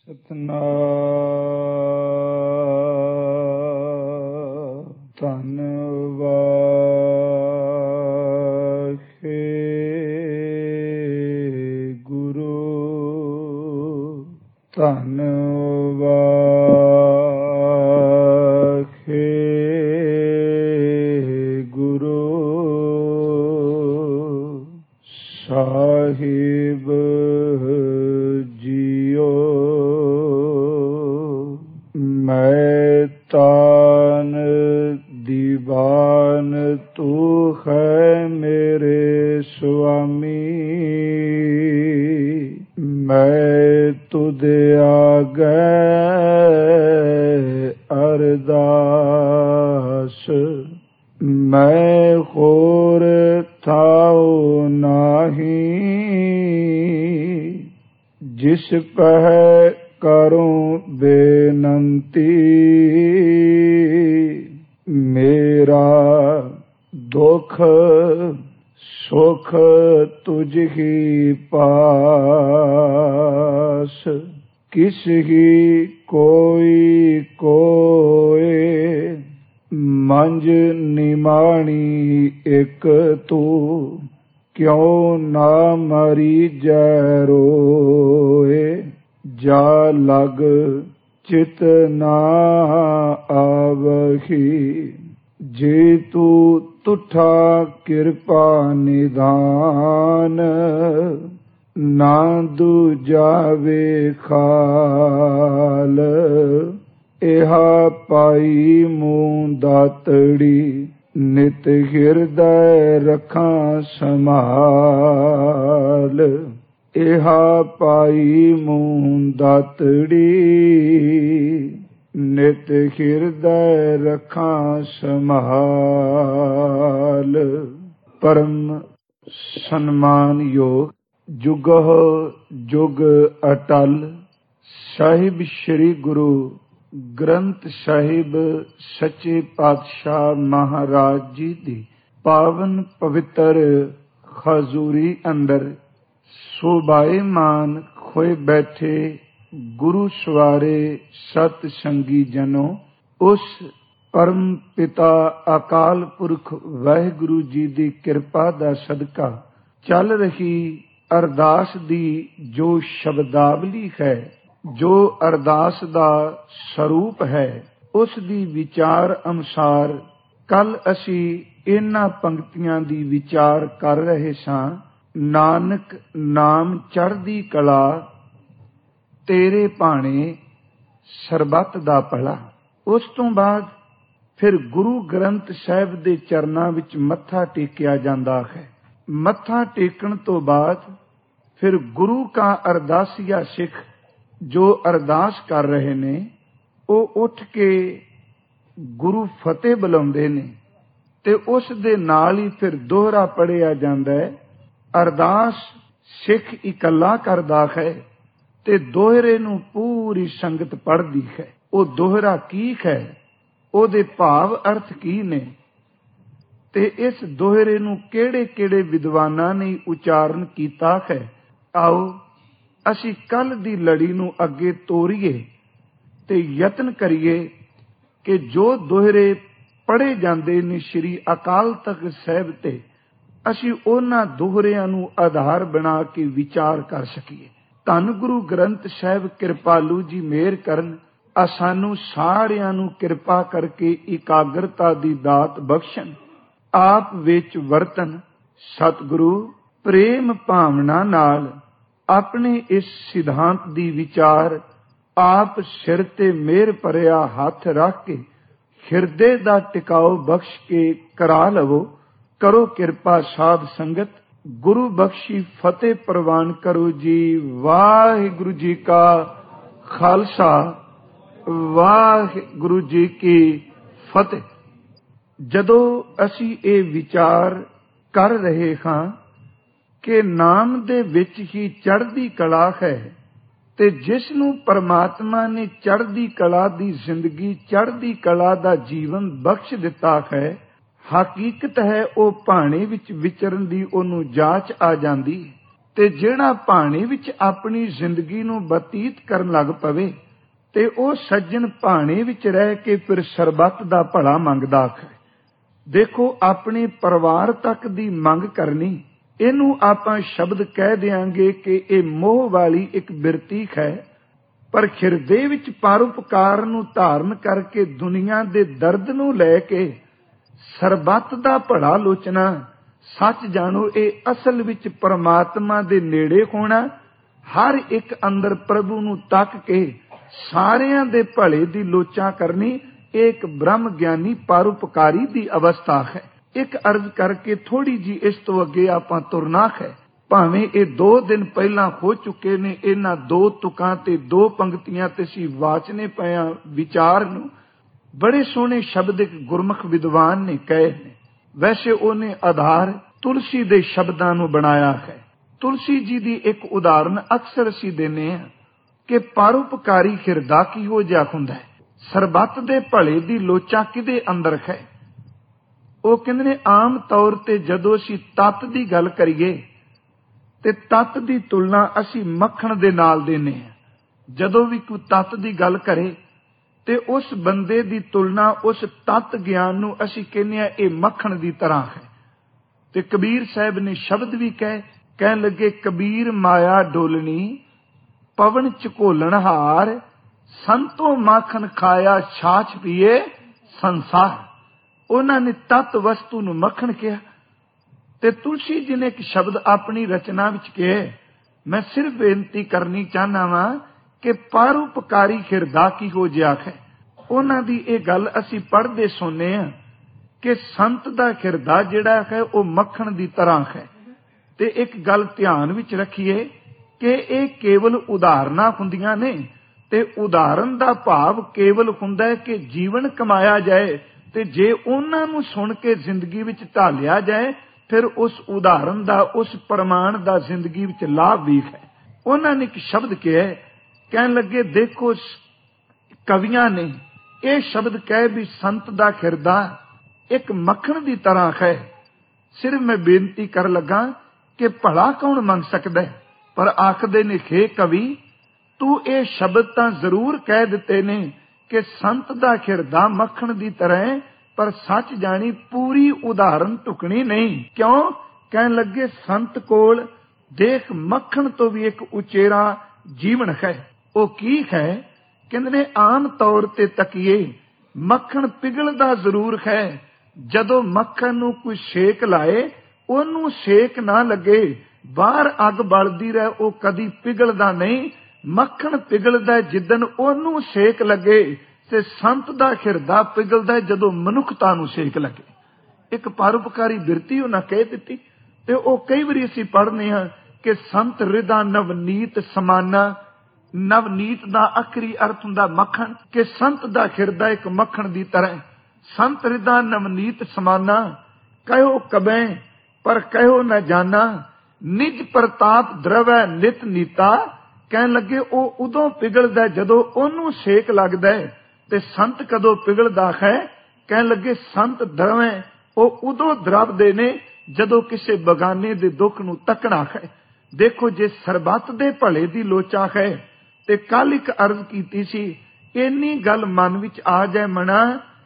ਸਤਨਾਮ ਧੰਨ ਵਾਹਿ ਗੁਰੂ ਧੰਨ ਵਾਹਿ ਗੁਰੂ ਸਾਹਿਬ ਜੀਓ। ਮੈਂ ਤਾਨ ਦੀਵਾਨ ਤੂੰ ਹੈ ਮੇਰੇ ਸੁਆਮੀ, ਮੈਂ ਤੁਧ ਆਗੈ ਅਰਦਾਸ। ਮੈਂ ਹੋਰ ਥਾਉ ਨਾਹੀ, ਜਿਸ ਪਹਿ ਕਰੂੰ ਬੇਨੰਤੀ। ਮੇਰਾ ਦੁਖ ਸੁਖ ਤੁਝ ਹੀ ਪਾਸ, ਕਿਸ ਹੀ ਕੋਈ ਕੋਇ। ਮੰਝ ਨਿਮਾਣੀ ਇਕ ਤੂੰ, ਕਿਉ ਨਾ ਮਰੀਜੈ ਰੋਏ। ਜਾ ਲਗ ਚਿਤ ਨਾ ਆਵਹੀ, ਜੇ ਤੂੰ ਤੁਠਾ ਕਿਰਪਾ ਨਿਧਾਨ। ਨਾ ਦੂਜਾ ਵੇਖਾਲ, ਇਹਾ ਪਾਈ ਮੂੰ ਦਾਤੜੀ। ਨਿਤ ਹਿਰਦੈ ਰੱਖਾਂ ਸੰਭਾਲ, ਇਹਾ ਪਾਈ ਮੂੰ ਦਾਤੜੀ। ਨਿਤ ਹਿਰਦੈ ਰੱਖਾਂ ਸੰਭਾਲ। ਪਰਮ ਸਨਮਾਨਯੋਗ ਜੁਗਹ ਜੁਗ ਅਟਲ ਸਾਹਿਬ ਸ੍ਰੀ ਗੁਰੂ ਗ੍ਰੰਥ ਸਾਹਿਬ ਸੱਚੇ ਪਾਤਸ਼ਾਹ ਮਹਾਰਾਜ ਜੀ ਦੀ ਪਾਵਨ ਪਵਿੱਤਰ ਹਜ਼ੂਰੀ ਅੰਦਰ ਸੋਭਾਏਮਾਨ ਹੋਏ ਬੈਠੇ ਗੁਰੂ ਸਵਾਰੇ ਸਤ ਸੰਗੀ ਜਨੋ, ਉਸ ਪਰਮ ਪਿਤਾ ਅਕਾਲ ਪੁਰਖ ਵਾਹਿਗੁਰੂ ਜੀ ਦੀ ਕਿਰਪਾ ਦਾ ਸਦਕਾ ਚੱਲ ਰਹੀ ਅਰਦਾਸ ਦੀ ਜੋ ਸ਼ਬਦਾਵਲੀ ਹੈ, ਜੋ ਅਰਦਾਸ ਦਾ ਸਰੂਪ ਹੈ, ਉਸ ਦੀ ਵਿਚਾਰ ਅਨੁਸਾਰ ਕੱਲ ਅਸੀਂ ਇਹਨਾਂ ਪੰਕਤੀਆਂ ਦੀ ਵਿਚਾਰ ਕਰ ਰਹੇ ਸਾਂ। ਨਾਨਕ ਨਾਮ ਚੜ੍ਹਦੀ ਕਲਾ, ਤੇਰੇ ਭਾਣੇ ਸਰਬੱਤ ਦਾ ਭਲਾ। ਉਸ ਤੋਂ ਬਾਅਦ ਫਿਰ ਗੁਰੂ ਗ੍ਰੰਥ ਸਾਹਿਬ ਦੇ ਚਰਨਾਂ ਵਿੱਚ ਮੱਥਾ ਟੇਕਿਆ ਜਾਂਦਾ ਹੈ। ਮੱਥਾ ਟੇਕਣ ਤੋਂ ਬਾਅਦ ਫਿਰ ਗੁਰੂ ਕਾ ਅਰਦਾਸੀਆ ਸਿੱਖ ਜੋ ਅਰਦਾਸ ਕਰ ਰਹੇ ਨੇ, ਉਹ ਉੱਠ ਕੇ ਗੁਰੂ ਫਤਿਹ ਬੁਲਾਉਂਦੇ ਨੇ ਤੇ ਉਸ ਦੇ ਨਾਲ ਹੀ ਫਿਰ ਦੋਹਰਾ ਪੜ੍ਹਿਆ ਜਾਂਦਾ ਹੈ। ਅਰਦਾਸ ਸਿੱਖ ਇਕੱਲਾ ਕਰਦਾ ਹੈ ਤੇ ਦੋਹਰੇ ਨੂੰ ਪੂਰੀ ਸੰਗਤ ਪੜ੍ਹਦੀ ਹੈ। ਉਹ ਦੋਹਰਾ ਕੀ ਹੈ, ਉਹਦੇ ਭਾਵ ਅਰਥ ਕੀ ਨੇ, ਤੇ ਇਸ ਦੋਹਰੇ ਨੂੰ ਕਿਹੜੇ ਕਿਹੜੇ ਵਿਦਵਾਨਾਂ ਨੇ ਉਚਾਰਨ ਕੀਤਾ ਹੈ। ਆਓ ਅਸੀਂ ਕੱਲ ਦੀ ਲੜੀ ਨੂੰ ਅੱਗੇ ਤੋਰੀਏ ਤੇ ਯਤਨ ਕਰੀਏ ਕਿ ਜੋ ਦੋਹਰੇ ਪੜ੍ਹੇ ਜਾਂਦੇ ਨੇ ਸ੍ਰੀ ਅਕਾਲ ਤਖ਼ਤ ਸਾਹਿਬ ਤੇ, ਅਸੀਂ ਉਹਨਾਂ ਦੋਹਰਿਆਂ ਨੂੰ ਆਧਾਰ ਬਣਾ ਕੇ ਵਿਚਾਰ ਕਰ ਸਕੀਏ। ਧੰਨ ਗੁਰੂ ਗ੍ਰੰਥ ਸਾਹਿਬ ਕਿਰਪਾਲੂ ਜੀ ਮਿਹਰ ਕਰਨ, ਸਾਨੂੰ ਸਾਰਿਆਂ ਨੂੰ ਕਿਰਪਾ ਕਰਕੇ ਇਕਾਗਰਤਾ ਦੀ ਦਾਤ ਬਖਸ਼ਣ, ਆਪ ਵਿੱਚ ਵਰਤਨ। ਸਤਿਗੁਰੂ ਪ੍ਰੇਮ ਭਾਵਨਾ ਨਾਲ ਆਪਣੇ ਇਸ ਸਿਧਾਂਤ ਦੀ ਵਿਚਾਰ ਆਪ ਸਿਰ ਤੇ ਮਿਹਰ ਭਰਿਆ ਹੱਥ ਰੱਖ ਕੇ ਹਿਰਦੇ ਦਾ ਟਿਕਾਓ ਬਖਸ਼ ਕੇ ਕਰਾ ਲਵੋ। ਕਰੋ ਕਿਰਪਾ ਸਾਧ ਸੰਗਤ, ਗੁਰੂ ਬਖਸ਼ੀ ਫਤਿਹ ਪ੍ਰਵਾਨ ਕਰੋ ਜੀ। ਵਾਹਿਗੁਰੂ ਜੀ ਕਾ ਖਾਲਸਾ, ਵਾਹਿਗੁਰੂ ਜੀ ਕੀ ਫਤਿਹ। ਜਦੋਂ ਅਸੀਂ ਇਹ ਵਿਚਾਰ ਕਰ ਰਹੇ ਹਾਂ ਕਿ ਨਾਮ ਦੇ ਵਿੱਚ ਹੀ ਚੜ੍ਹਦੀ ਕਲਾ ਹੈ, ਤੇ ਜਿਸ ਨੂੰ ਪਰਮਾਤਮਾ ਨੇ ਚੜ੍ਹਦੀ ਕਲਾ ਦੀ ਜ਼ਿੰਦਗੀ, ਚੜ੍ਹਦੀ ਕਲਾ ਦਾ ਜੀਵਨ ਬਖਸ਼ ਦਿੱਤਾ ਹੈ, ਹਕੀਕਤ ਹੈ ਉਹ ਭਾਣੇ ਵਿੱਚ ਵਿਚਰਨ ਦੀ ਉਹਨੂੰ ਜਾਂਚ ਆ ਜਾਂਦੀ ਤੇ ਜਿਹੜਾ ਭਾਣੇ ਵਿੱਚ ਆਪਣੀ ਜ਼ਿੰਦਗੀ ਨੂੰ ਬਤੀਤ ਕਰਨ ਲੱਗ ਪਵੇ ਤੇ ਉਹ ਸੱਜਣ ਭਾਣੇ ਵਿੱਚ ਰਹਿ ਕੇ ਫਿਰ ਸਰਬੱਤ ਦਾ ਭਲਾ ਮੰਗਦਾ ਹੈ। ਦੇਖੋ, ਆਪਣੇ ਪਰਿਵਾਰ ਤੱਕ ਦੀ ਮੰਗ ਕਰਨੀ, ਇਹਨੂੰ ਆਪਾਂ ਸ਼ਬਦ ਕਹਿ ਦਿਆਂਗੇ ਕਿ ਇਹ ਮੋਹ ਵਾਲੀ ਇੱਕ ਬਿਰਤੀ ਹੈ, ਪਰ ਹਿਰਦੇ ਵਿੱਚ ਪਰਉਪਕਾਰ ਨੂੰ ਧਾਰਨ ਕਰਕੇ ਦੁਨੀਆ ਦੇ ਦਰਦ ਨੂੰ ਲੈ ਕੇ ਸਰਬੱਤ ਦਾ ਭਲਾ ਲੋਚਣਾ, ਸੱਚ ਜਾਣੋ ਇਹ ਅਸਲ ਵਿੱਚ ਪਰਮਾਤਮਾ ਦੇ ਨੇੜੇ ਹੋਣਾ, ਹਰ ਇੱਕ ਅੰਦਰ ਪ੍ਰਭੂ ਨੂੰ ਤੱਕ ਕੇ ਸਾਰਿਆਂ ਦੇ ਭਲੇ ਦੀ ਲੋਚਾ ਕਰਨੀ, ਇਹ ਇੱਕ ਬ੍ਰਹਮ ਗਿਆਨੀ ਪਰਉਪਕਾਰੀ ਦੀ ਅਵਸਥਾ ਹੈ। ਇੱਕ ਅਰਜ਼ ਕਰਕੇ ਥੋੜੀ ਜੀ ਇਸ ਤੋਂ ਅੱਗੇ ਆਪਾਂ ਤੁਰਨਾ ਹੈ। ਭਾਵੇਂ ਇਹ 2 ਦਿਨ ਪਹਿਲਾਂ ਹੋ ਚੁੱਕੇ ਨੇ, ਇਹਨਾਂ 2 ਤੁਕਾਂ ਤੇ 2 ਪੰਕਤੀਆਂ ਤੇ ਅਸੀਂ ਵਾਚਨੇ ਪਿਆ ਵਿਚਾਰ ਨੂੰ। ਬੜੇ ਸੋਹਣੇ ਸ਼ਬਦ ਇੱਕ ਗੁਰਮੁਖ ਵਿਦਵਾਨ ਨੇ ਕਹੇ ਨੇ। ਵੈਸੇ ਉਹਨੇ ਆਧਾਰ ਤੁਲਸੀ ਦੇ ਸ਼ਬਦਾਂ ਨੂੰ ਬਣਾਇਆ ਹੈ। ਤੁਲਸੀ ਜੀ ਦੀ ਇੱਕ ਉਦਾਹਰਨ ਅਕਸਰ ਅਸੀਂ ਦਿੰਦੇ ਹਾਂ ਕਿ ਪਰਉਪਕਾਰੀ ਹਿਰਦਾ ਕਿਹੋ ਜਿਹਾ ਹੁੰਦਾ ਹੈ, ਸਰਬੱਤ ਦੇ ਭਲੇ ਦੀ ਲੋਚਾ ਕਿਹਦੇ ਅੰਦਰ ਹੈ। ਉਹ ਕਹਿੰਦੇ ਨੇ ਆਮ ਤੌਰ ਤੇ ਜਦੋਂ ਅਸੀਂ ਤੱਤ ਦੀ ਗੱਲ ਕਰੀਏ ਤੇ ਤੱਤ ਦੀ ਤੁਲਨਾ ਅਸੀਂ ਮੱਖਣ ਦੇ ਨਾਲ ਦਿੰਦੇ ਹਾਂ। ਜਦੋਂ ਵੀ ਕੋਈ ਤੱਤ ਦੀ ਗੱਲ ਕਰੇ ਤੇ ਉਸ ਬੰਦੇ ਦੀ ਤੁਲਨਾ ਉਸ ਤੱਤ ਗਿਆਨ ਨੂੰ ਅਸੀਂ ਕਹਿੰਦੇ ਹਾਂ ਇਹ ਮੱਖਣ ਦੀ ਤਰ੍ਹਾਂ ਹੈ। ਤੇ ਕਬੀਰ ਸਾਹਿਬ ਨੇ ਸ਼ਬਦ ਵੀ ਕਹਿਣ ਲੱਗੇ, ਕਬੀਰ ਮਾਇਆ ਡੋਲਣੀ ਪਵਨ ਝਕੋਲਣ ਹਾਰ, ਸੰਤੋ ਮਾਖਣ ਖਾਇਆ ਛਾਛ ਪੀਏ ਸੰਸਾਰ। ਉਹਨਾਂ ਨੇ ਤੱਤ ਵਸਤੂ ਨੂੰ ਮੱਖਣ ਕਿਹਾ ਤੇ ਤੁਲਸੀ ਜੀ ਨੇ ਇੱਕ ਸ਼ਬਦ ਆਪਣੀ ਰਚਨਾ ਵਿੱਚ ਕਿਹਾ। ਮੈਂ ਸਿਰਫ ਬੇਨਤੀ ਕਰਨੀ ਚਾਹਨਾ ਵਾਂ ਕਿ ਪਰਉਪਕਾਰੀ ਹਿਰਦਾ ਕਿਹੋ ਜਿਹਾ ਹੈ। ਉਹਨਾਂ ਦੀ ਇਹ ਗੱਲ ਅਸੀਂ ਪੜ੍ਹਦੇ ਸੁਣਨੇ ਹਾਂ ਕਿ ਸੰਤ ਦਾ ਹਿਰਦਾ ਜਿਹੜਾ ਹੈ ਉਹ ਮੱਖਣ ਦੀ ਤਰ੍ਹਾਂ ਹੈ। ਤੇ ਇੱਕ ਗੱਲ ਧਿਆਨ ਵਿੱਚ ਰੱਖੀਏ ਕਿ ਇਹ ਕੇਵਲ ਉਦਾਹਰਨਾਂ ਹੁੰਦੀਆਂ ਨੇ ਤੇ ਉਦਾਹਰਨ ਦਾ ਭਾਵ ਕੇਵਲ ਹੁੰਦਾ ਹੈ ਕਿ ਜੀਵਨ ਕਮਾਇਆ ਜਾਏ, ਤੇ ਜੇ ਉਹਨਾਂ ਨੂੰ ਸੁਣ ਕੇ ਜ਼ਿੰਦਗੀ ਵਿੱਚ ਢਾਲਿਆ ਜਾਏ ਫਿਰ ਉਸ ਉਦਾਹਰਨ ਦਾ, ਉਸ ਪ੍ਰਮਾਣ ਦਾ ਜ਼ਿੰਦਗੀ ਵਿੱਚ ਲਾਭ ਵੀ ਹੈ। ਉਹਨਾਂ ਨੇ ਇੱਕ ਸ਼ਬਦ ਕਿਹਾ, ਕਹਿਣ ਲੱਗੇ ਦੇਖੋ ਕਵੀਆਂ ਨੇ ਇਹ ਸ਼ਬਦ ਕਹੇ ਵੀ ਸੰਤ ਦਾ ਹਿਰਦਾ ਇੱਕ ਮੱਖਣ ਦੀ ਤਰ੍ਹਾਂ ਹੈ। ਸਿਰਫ ਮੈਂ ਬੇਨਤੀ ਕਰਨ ਲੱਗਾ ਕਿ ਭਲਾ ਕੌਣ ਮੰਗ ਸਕਦਾ ਹੈ, ਪਰ ਆਖਦੇ ਨੇ ਹੇ ਕਵੀ ਤੂੰ ਇਹ ਸ਼ਬਦ ਤਾਂ ਜ਼ਰੂਰ ਕਹਿ ਦਿੱਤੇ ਨੇ ਕਿ ਸੰਤ ਦਾ ਹਿਰਦਾ ਮੱਖਣ ਦੀ ਤਰ੍ਹਾਂ ਹੈ, ਪਰ ਸੱਚ ਜਾਣੀ ਪੂਰੀ ਉਦਾਹਰਨ ਢੁਕਣੀ ਨਹੀਂ। ਕਿਉਂ? ਕਹਿਣ ਲੱਗੇ ਸੰਤ ਕੋਲ ਦੇਖ ਮੱਖਣ ਤੋਂ ਵੀ ਇੱਕ ਉਚੇਰਾ ਜੀਵਨ ਹੈ। ਉਹ ਕੀ ਹੈ? ਕਹਿੰਦੇ ਨੇ ਆਮ ਤੌਰ ਤੇ ਤਕੀਏ ਮੱਖਣ ਪਿਘਲਦਾ ਜ਼ਰੂਰ ਹੈ, ਜਦੋਂ ਮੱਖਣ ਨੂੰ ਕੋਈ ਸੇਕ ਲਾਏ ਉਹਨੂੰ ਸੇਕ ਨਾ ਲੱਗੇ, ਬਾਹਰ ਅੱਗ ਬਲਦੀ ਰਹੇ, ਉਹ ਕਦੀ ਪਿਘਲਦਾ ਨਹੀਂ। ਮੱਖਣ ਪਿਘਲਦਾ ਜਿੱਦਣ ਉਹਨੂੰ ਸੇਕ ਲੱਗੇ, ਤੇ ਸੰਤ ਦਾ ਹਿਰਦਾ ਪਿਘਲਦਾ ਜਦੋਂ ਮਨੁੱਖਤਾ ਨੂੰ ਸੇਕ ਲੱਗੇ। ਇੱਕ ਪਰਉਪਕਾਰੀ ਬਿਰਤੀ ਉਹਨਾਂ ਕਹਿ ਦਿੱਤੀ। ਤੇ ਉਹ ਕਈ ਵਾਰੀ ਅਸੀਂ ਪੜ੍ਹਨੇ ਹਾਂ ਕਿ ਸੰਤ ਹਿਰਦਾ ਨਵਨੀਤ ਸਮਾਨਾ। ਨਵਨੀਤ ਦਾ ਆਖਰੀ ਅਰਥ ਹੁੰਦਾ ਮੱਖਣ, ਕਿ ਸੰਤ ਦਾ ਹਿਰਦਾ ਇੱਕ ਮੱਖਣ ਦੀ ਤਰ੍ਹਾਂ। ਸੰਤ ਹਿਰਦਾ ਨਵਨੀਤ ਸਮਾਨਾ, ਕਹਿਓ ਕਬੈ ਪਰ ਕਹਿਓ ਨਾ ਜਾਣਾ, ਨਿਜ ਪ੍ਰਤਾਪ ਦਰਵੈ ਨਿਤ ਨੀਤਾ। ਕਹਿਣ ਲੱਗੇ ਉਹ ਉਦੋਂ ਪਿਘਲਦਾ ਜਦੋਂ ਉਹਨੂੰ ਸੇਕ ਲੱਗਦਾ ਹੈ। ਤੇ ਸੰਤ ਕਦੋਂ ਪਿਘਲਦਾ ਹੈ? ਕਹਿਣ ਲੱਗੇ ਸੰਤ ਦਰਵੈ ਉਹ ਉਦੋਂ ਦਰਵਦੇ ਨੇ ਜਦੋਂ ਕਿਸੇ ਬਗਾਨੇ ਦੇ ਦੁੱਖ ਨੂੰ ਤੱਕਣਾ ਹੈ। ਦੇਖੋ ਜੇ ਸਰਬੱਤ ਦੇ ਭਲੇ ਦੀ ਲੋਚਾ ਹੈ ਤੇ ਕੱਲ ਇੱਕ ਅਰਜ਼ ਕੀਤੀ ਸੀ, ਇੰਨੀ ਗੱਲ ਮਨ ਵਿੱਚ ਆ ਜਾਏ ਮਣਾ,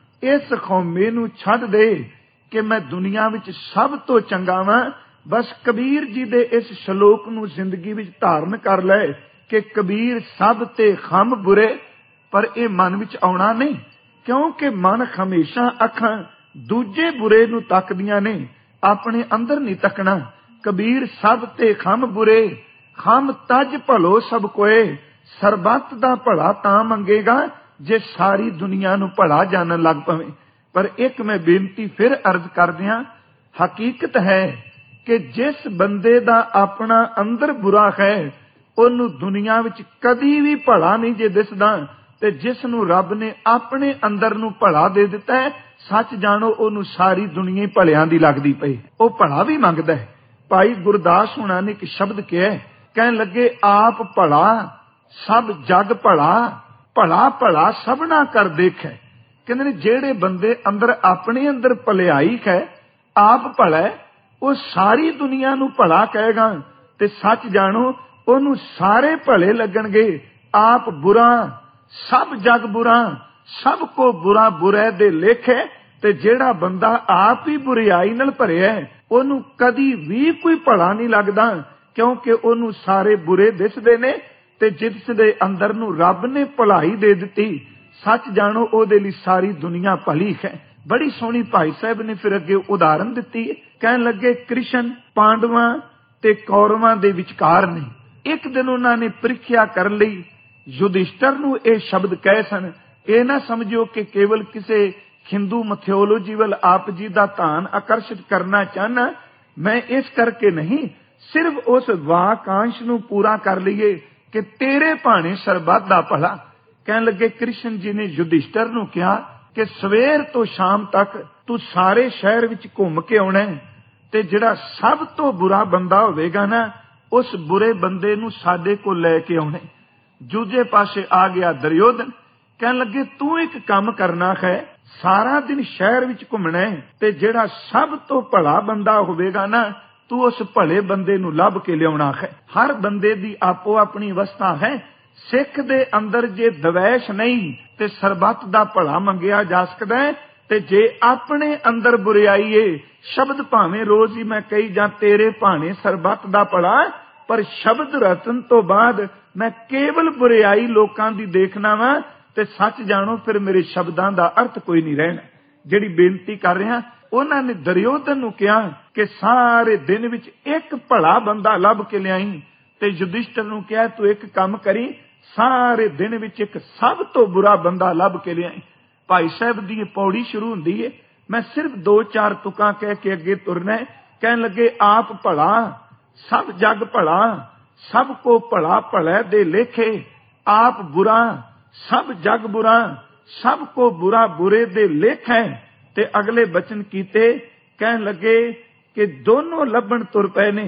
ਇਸ ਖੌਮੇ ਨੂੰ ਛੱਡ ਦੇ ਕਿ ਮੈਂ ਦੁਨੀਆ ਵਿੱਚ ਸਭ ਤੋਂ ਚੰਗਾ ਵਾਂ। ਬਸ ਕਬੀਰ ਜੀ ਦੇ ਇਸ ਸ਼ਲੋਕ ਨੂੰ ਜ਼ਿੰਦਗੀ ਵਿੱਚ ਧਾਰਨ ਕਰ ਲੈ ਕਿ ਕਬੀਰ ਸਭ ਤੇ ਖੰਭ ਬੁਰੇ, ਪਰ ਇਹ ਮਨ ਵਿੱਚ ਆਉਣਾ ਨਹੀਂ, ਕਿਉਂਕਿ ਮਨ ਹਮੇਸ਼ਾ ਅੱਖਾਂ ਦੂਜੇ ਬੁਰੇ ਨੂੰ ਤੱਕਦੀਆਂ ਨੇ, ਆਪਣੇ ਅੰਦਰ ਨਹੀਂ ਤੱਕਣਾ। ਕਬੀਰ ਸਭ ਤੇ ਖੰਭ ਬੁਰੇ, ਖੰਭ ਤਜ ਭਲੋ ਸਭ ਕੋਏ। ਸਰਬੱਤ ਦਾ ਭਲਾ ਤਾਂ ਮੰਗੇਗਾ ਜੇ ਸਾਰੀ ਦੁਨੀਆ ਨੂੰ ਭਲਾ ਜਾਣਨ ਲੱਗ ਪਵੇ। ਪਰ ਇੱਕ ਮੈਂ ਬੇਨਤੀ ਫਿਰ ਅਰਜ਼ ਕਰਦਿਆਂ, ਹਕੀਕਤ ਹੈ ਕਿ ਜਿਸ ਬੰਦੇ ਦਾ ਆਪਣਾ ਅੰਦਰ ਬੁਰਾ ਹੈ ਉਹਨੂੰ ਦੁਨੀਆ ਵਿੱਚ ਕਦੀ ਵੀ ਭਲਾ ਨਹੀਂ ਜੇ ਦਿਸਦਾ, ਤੇ ਜਿਸ ਨੂੰ ਰੱਬ ਨੇ ਆਪਣੇ ਅੰਦਰ ਨੂੰ ਭਲਾ ਦੇ ਦਿੱਤਾ ਹੈ, ਸੱਚ ਜਾਣੋ ਉਹਨੂੰ ਸਾਰੀ ਦੁਨੀਆ ਭਲਿਆਂ ਦੀ ਲੱਗਦੀ ਪਈ, ਉਹ ਭਲਾ ਵੀ ਮੰਗਦਾ ਹੈ। ਭਾਈ ਗੁਰਦਾਸ ਹੁਣਾਂ ਨੇ ਇੱਕ ਸ਼ਬਦ ਕਿਹਾ, ਕਹਿਣ ਲੱਗੇ ਆਪ ਭਲਾ ਸਭ ਜਗ ਭਲਾ, ਭਲਾ ਭਲਾ ਸਭਨਾ ਕਰ ਦੇਖੈ। ਕਹਿੰਦੇ ਨੇ ਜਿਹੜੇ ਬੰਦੇ ਅੰਦਰ ਆਪਣੇ ਅੰਦਰ ਭਲਾਈ ਹੈ, ਆਪ ਭਲਾ, ਉਹ ਸਾਰੀ ਦੁਨੀਆ ਨੂੰ ਭਲਾ ਕਹੇਗਾ। ਤੇ ਸੱਚ ਜਾਣੋ ਉਹਨੂੰ ਸਾਰੇ ਭਲੇ ਲੱਗਣਗੇ। ਆਪ ਬੁਰਾ ਸਭ ਜਗ ਬੁਰਾ, ਸਭ ਕੋ ਬੁਰਾ ਬੁਰੇ ਦੇ ਲੇਖੇ। ਤੇ ਜਿਹੜਾ ਬੰਦਾ ਆਪ ਹੀ ਬੁਰਿਆਈ ਨਾਲ ਭਰਿਆ ਉਹਨੂੰ ਕਦੀ ਵੀ ਕੋਈ ਭਲਾ ਨਹੀਂ ਲੱਗਦਾ, ਕਿਉਂਕਿ ਉਹਨੂੰ ਸਾਰੇ ਬੁਰੇ ਦਿਸਦੇ ਨੇ। ਤੇ ਜਿਸ ਦੇ ਅੰਦਰ ਨੂੰ ਰੱਬ ਨੇ ਭਲਾਈ ਦੇ ਦਿੱਤੀ, ਸੱਚ ਜਾਣੋ ਉਹਦੇ ਲਈ ਸਾਰੀ ਦੁਨੀਆ ਭਲੀ ਹੈ। ਬੜੀ ਸੋਹਣੀ ਭਾਈ ਸਾਹਿਬ ਨੇ ਫਿਰ ਅੱਗੇ ਉਦਾਹਰਨ ਦਿੱਤੀ ਹੈ। ਕਹਿਣ ਲੱਗੇ ਕ੍ਰਿਸ਼ਨ ਪਾਂਡਵਾਂ ਤੇ ਕੌਰਵਾਂ ਦੇ ਵਿਚਕਾਰ ਨੇ। ਇੱਕ ਦਿਨ ਉਹਨਾਂ ਨੇ ਪ੍ਰੀਖਿਆ ਕਰਨ ਲਈ ਯੁਧਿਸ਼ਟਰ ਨੂੰ ਇਹ ਸ਼ਬਦ ਕਹੇ ਸਨ। ਇਹ ਨਾ ਸਮਝਿਓ ਕਿ ਕੇਵਲ ਕਿਸੇ ਹਿੰਦੂ ਮੈਥੋਲੋਜੀ ਵੱਲ ਆਪ ਜੀ ਦਾ ਧਿਆਨ ਆਕਰਸ਼ਿਤ ਕਰਨਾ ਚਾਹਨਾ, ਮੈਂ ਇਸ ਕਰਕੇ ਨਹੀਂ, ਸਿਰਫ ਉਸ ਵਾਕਾਂਸ਼ ਨੂੰ ਪੂਰਾ ਕਰ ਲਈਏ ਕਿ ਤੇਰੇ ਭਾਣੇ ਸਰਬੱਤ ਦਾ ਭਲਾ। ਕਹਿਣ ਲੱਗੇ ਕ੍ਰਿਸ਼ਨ ਜੀ ਨੇ ਯੁਧਿਸ਼ਟਰ ਨੂੰ ਕਿਹਾ ਕਿ ਸਵੇਰ ਤੋਂ ਸ਼ਾਮ ਤੱਕ ਤੂੰ ਸਾਰੇ ਸ਼ਹਿਰ ਵਿੱਚ ਘੁੰਮ ਕੇ ਆਉਣਾ, ਤੇ ਜਿਹੜਾ ਸਭ ਤੋਂ ਬੁਰਾ ਬੰਦਾ ਹੋਵੇਗਾ ਨਾ, ਉਸ ਬੁਰੇ ਬੰਦੇ ਨੂੰ ਸਾਡੇ ਕੋਲ ਲੈ ਕੇ ਆਉਣਾ। ਦੂਜੇ ਪਾਸੇ ਆ ਗਿਆ ਦੁਰਯੋਧਨ। ਕਹਿਣ ਲੱਗੇ ਤੂੰ ਇੱਕ ਕੰਮ ਕਰਨਾ ਹੈ, ਸਾਰਾ ਦਿਨ ਸ਼ਹਿਰ ਵਿੱਚ ਘੁੰਮਣਾ ਤੇ ਜਿਹੜਾ ਸਭ ਤੋਂ ਭਲਾ ਬੰਦਾ ਹੋਵੇਗਾ ਨਾ, ਤੂੰ ਉਸ ਭਲੇ ਬੰਦੇ ਨੂੰ ਲੱਭ ਕੇ ਲਿਆਉਣਾ ਹੈ। ਹਰ ਬੰਦੇ ਦੀ ਆਪੋ ਆਪਣੀ ਅਵਸਥਾ ਹੈ। ਸਿੱਖ ਦੇ ਅੰਦਰ ਜੇ ਦਵੈਸ਼ ਨਹੀਂ ਤੇ ਸਰਬੱਤ ਦਾ ਭਲਾ ਮੰਗਿਆ ਜਾ ਸਕਦਾ ਹੈ, ਤੇ ਜੇ ਆਪਣੇ ਅੰਦਰ ਬੁਰਾਈ ਏ, ਸ਼ਬਦ ਭਾਵੇਂ ਰੋਜ਼ ਹੀ ਮੈਂ ਕਹੀ ਜਾਂ ਤੇਰੇ ਭਾਣੇ ਸਰਬੱਤ ਦਾ ਭਲਾ, ਪਰ ਸ਼ਬਦ ਰਤਨ ਤੋਂ ਬਾਅਦ ਮੈਂ ਕੇਵਲ ਬੁਰਾਈ ਲੋਕਾਂ ਦੀ ਦੇਖਣਾ ਵਾ, ਤੇ ਸੱਚ ਜਾਣੋ ਫਿਰ ਮੇਰੇ ਸ਼ਬਦਾਂ ਦਾ ਅਰਥ ਕੋਈ ਨਹੀਂ ਰਹਿਣਾ। ਜਿਹੜੀ ਬੇਨਤੀ ਕਰ ਰਿਹਾ, ਉਹਨਾਂ ਨੇ ਦੁਰਯੋਧਨ ਨੂੰ ਕਿਹਾ ਕਿ ਸਾਰੇ ਦਿਨ ਵਿੱਚ ਇੱਕ ਭਲਾ ਬੰਦਾ ਲੱਭ ਕੇ ਲਿਆਈ, ਤੇ ਯੁਧਿਸ਼ਟਰ ਨੂੰ ਕਿਹਾ ਤੂੰ ਇੱਕ ਕੰਮ ਕਰੀ, ਸਾਰੇ ਦਿਨ ਵਿੱਚ ਇੱਕ ਸਭ ਤੋਂ ਬੁਰਾ ਬੰਦਾ ਲੱਭ ਕੇ ਲਿਆਈ। ਭਾਈ ਸਾਹਿਬ ਦੀ ਇਹ ਪੌੜੀ ਸ਼ੁਰੂ ਹੁੰਦੀ ਹੈ। ਮੈਂ ਸਿਰਫ 2-4 ਤੁਕਾਂ ਕਹਿ ਕੇ ਅੱਗੇ ਤੁਰਨਾ। ਕਹਿਣ ਲੱਗੇ ਆਪ ਭਲਾ ਸਭ ਜਗ ਭਲਾ, ਸਭ ਕੋ ਭਲਾ ਭਲੇ ਦੇ ਲੇਖੇ। ਆਪ ਬੁਰਾ ਸਭ ਜਗ ਬੁਰਾ, ਸਭ ਕੋ ਬੁਰਾ ਬੁਰੇ ਦੇ ਲੇਖੇ। ਤੇ ਅਗਲੇ ਬਚਨ ਕੀਤੇ। ਕਹਿਣ ਲੱਗੇ ਕਿ ਦੋਨੋਂ ਲੱਭਣ ਤੁਰ ਪਏ ਨੇ।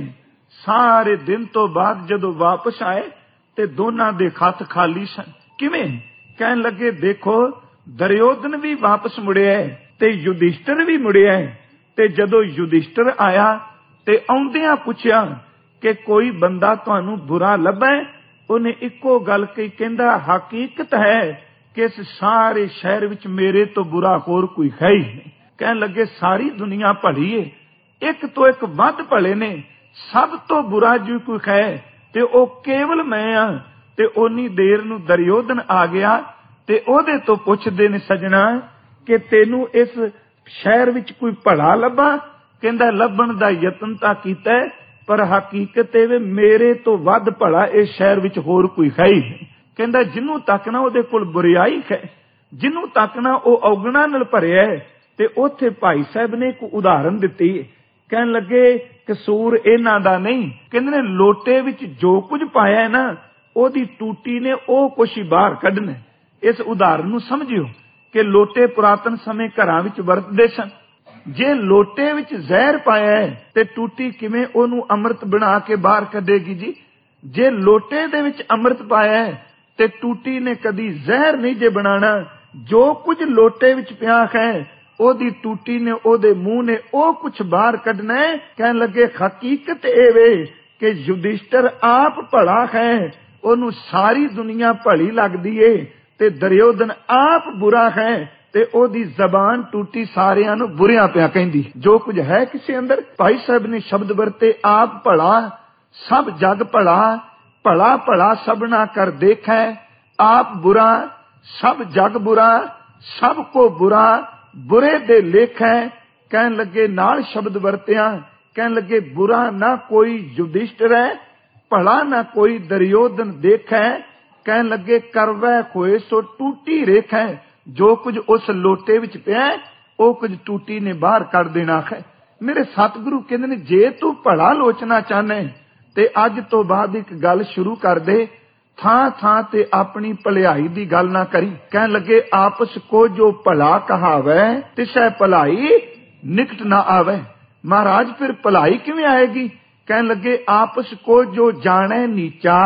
ਸਾਰੇ ਦਿਨ ਤੋਂ ਬਾਅਦ ਜਦੋਂ ਵਾਪਸ ਆਏ ਤੇ ਦੋਨਾਂ ਦੇ ਖੱਤ ਖਾਲੀ ਸਨ। ਕਿਵੇਂ? ਕਹਿਣ ਲੱਗੇ ਦੇਖੋ ਦੁਰਯੋਧਨ ਵੀ ਵਾਪਸ ਮੁੜਿਆ ਤੇ ਯੁਧਿਸ਼ਟਰ ਵੀ ਮੁੜਿਆ। ਤੇ ਜਦੋਂ ਯੁਧਿਸ਼ਟਰ ਆਇਆ ਤੇ ਆਉਂਦਿਆਂ ਪੁੱਛਿਆ ਕਿ ਕੋਈ ਬੰਦਾ ਤੁਹਾਨੂੰ ਬੁਰਾ ਲੱਭੇ? ਉਹਨੇ ਇੱਕੋ ਗੱਲ ਕਹੀ, ਕਹਿੰਦਾ ਹਕੀਕਤ ਹੈ ਕਿ ਇਸ ਸਾਰੇ ਸ਼ਹਿਰ ਵਿੱਚ ਮੇਰੇ ਤੋਂ ਬੁਰਾ ਹੋਰ ਕੋਈ ਹੈ ਹੀ ਨਹੀਂ। ਕਹਿਣ ਲੱਗੇ ਸਾਰੀ ਦੁਨੀਆ ਭਲੀ ਏ, ਇੱਕ ਤੋਂ ਇੱਕ ਵੱਧ ਭਲੇ ਨੇ, ਸਭ ਤੋਂ ਬੁਰਾ ਜੇ ਕੋਈ ਹੈ ਤੇ ਉਹ ਕੇਵਲ ਮੈਂ ਆ। ਤੇ ਓਨੀ ਦੇਰ ਨੂੰ ਦੁਰਯੋਧਨ ਆ ਗਿਆ ਤੇ ਉਹਦੇ ਤੋਂ ਪੁੱਛਦੇ ਨੇ ਸਜਣਾ ਕਿ ਤੈਨੂੰ ਇਸ ਸ਼ਹਿਰ ਵਿੱਚ ਕੋਈ ਭਲਾ ਲੱਭਾ? ਕਹਿੰਦਾ ਲੱਭਣ ਦਾ ਯਤਨ ਤਾਂ ਕੀਤਾ, ਪਰ ਹਕੀਕਤ ਇਹ ਮੇਰੇ ਤੋਂ ਵੱਧ ਭਲਾ ਇਸ ਸ਼ਹਿਰ ਵਿੱਚ ਹੋਰ ਕੋਈ ਹੈ ਹੀ ਨਹੀਂ। ਕਹਿੰਦਾ ਜਿਹਨੂੰ ਤੱਕਣਾ ਉਹਦੇ ਕੋਲ ਬੁਰਾਈ ਹੈ, ਜਿਹਨੂੰ ਤੱਕਣਾ ਉਹ ਔਗਣਾ ਨਾਲ ਭਰਿਆ। ਤੇ ਉੱਥੇ ਭਾਈ ਸਾਹਿਬ ਨੇ ਇੱਕ ਉਦਾਹਰਨ ਦਿੱਤੀ। ਕਹਿਣ ਲੱਗੇ ਕਸੂਰ ਇਹਨਾਂ ਦਾ ਨਹੀਂ, ਕਹਿੰਦੇ ਨੇ ਲੋਟੇ ਵਿੱਚ ਜੋ ਕੁਝ ਪਾਇਆ ਨਾ, ਉਹਦੀ ਟੂਟੀ ਨੇ ਉਹ ਕੁਛ ਹੀ ਬਾਹਰ ਕੱਢਣਾ। ਇਸ ਉਦਾਹਰਨ ਨੂੰ ਸਮਝਿਓ ਕਿ ਲੋਟੇ ਪੁਰਾਤਨ ਸਮੇਂ ਘਰਾਂ ਵਿੱਚ ਵਰਤਦੇ ਸਨ। ਜੇ ਲੋਟੇ ਵਿੱਚ ਜ਼ਹਿਰ ਪਾਇਆ ਹੈ ਤੇ ਟੂਟੀ ਕਿਵੇਂ ਉਹਨੂੰ ਅੰਮ੍ਰਿਤ ਬਣਾ ਕੇ ਬਾਹਰ ਕੱਢੇਗੀ ਜੀ? ਜੇ ਲੋਟੇ ਦੇ ਵਿੱਚ ਅੰਮ੍ਰਿਤ ਪਾਇਆ ਹੈ ਤੇ ਟੂਟੀ ਨੇ ਕਦੀ ਜ਼ਹਿਰ ਨਹੀਂ ਜੇ ਬਣਾਣਾ। ਜੋ ਕੁਝ ਲੋਟੇ ਵਿੱਚ ਪਿਆ ਹੈ ਉਹਦੀ ਟੂਟੀ ਨੇ, ਉਹਦੇ ਮੂੰਹ ਨੇ ਉਹ ਕੁਛ ਬਾਹਰ ਕੱਢਣਾ ਹੈ। ਕਹਿਣ ਲੱਗੇ ਹਕੀਕਤ ਇਹ ਵੇ ਕਿ ਯੁਧਿਸ਼ਟਰ ਆਪ ਭਲਾ ਹੈ, ਉਹਨੂੰ ਸਾਰੀ ਦੁਨੀਆ ਭਲੀ ਲੱਗਦੀ ਏ, ਤੇ ਦੁਰਯੋਧਨ ਆਪ ਬੁਰਾ ਹੈ ਤੇ ਉਹਦੀ ਜ਼ਬਾਨ ਟੂਟੀ ਸਾਰਿਆਂ ਨੂੰ ਬੁਰਿਆਂ ਪਿਆ ਕਹਿੰਦੀ। ਜੋ ਕੁਝ ਹੈ ਕਿਸੇ ਅੰਦਰ, ਭਾਈ ਸਾਹਿਬ ਨੇ ਸ਼ਬਦ ਵਰਤੇ ਆਪ ਭਲਾ ਸਭ ਜਗ ਭਲਾ, ਭਲਾ ਭਲਾ ਸਭਨਾ ਕਰ ਦੇਖੈ। ਆਪ ਬੁਰਾ ਸਭ ਜਗ ਬੁਰਾ, ਸਭ ਕੋ ਬੁਰਾ ਬੁਰੇ ਦੇ ਲੇਖੈ। ਕਹਿਣ ਲੱਗੇ ਨਾਲ ਸ਼ਬਦ ਵਰਤਿਆ। ਕਹਿਣ ਲੱਗੇ ਬੁਰਾ ਨਾ ਕੋਈ ਯੁਧਿਸ਼ਟਰ ਹੈ, ਭਲਾ ਨਾ ਕੋਈ ਦੁਰਯੋਧਨ ਦੇਖੈ। ਕਹਿਣ ਲੱਗੇ ਕਰਵੈ ਹੋਏ ਸੋ ਟੂਟੀ ਰੇਖੈ। ਜੋ ਕੁਝ ਉਸ ਲੋਟੇ ਵਿੱਚ ਪਿਆ ਉਹ ਕੁਝ ਟੂਟੀ ਨੇ ਬਾਹਰ ਕੱਢ ਦੇਣਾ ਹੈ। ਮੇਰੇ ਸਤਿਗੁਰੂ ਕਹਿੰਦੇ ਨੇ ਜੇ ਤੂੰ ਭਲਾ ਲੋਚਣਾ ਚਾਹਨਾ ਤੇ ਅੱਜ ਤੋਂ ਬਾਅਦ ਇੱਕ ਗੱਲ ਸ਼ੁਰੂ ਕਰ ਦੇ, ਥਾਂ ਥਾਂ ਤੇ ਆਪਣੀ ਭਲਾਈ ਦੀ ਗੱਲ ਨਾ ਕਰੀ। ਕਹਿਣ ਲੱਗੇ ਆਪਸ ਕੋ ਜੋ ਭਲਾ ਕਹਾਵੇ ਤਿਸੈ ਭਲਾਈ ਨਿਕਟ ਨਾ ਆਵੇ। ਮਹਾਰਾਜ ਫਿਰ ਭਲਾਈ ਕਿਵੇਂ ਆਏਗੀ? ਕਹਿਣ ਲੱਗੇ ਆਪਸ ਕੋ ਜੋ ਜਾਣੇ ਨੀਚਾ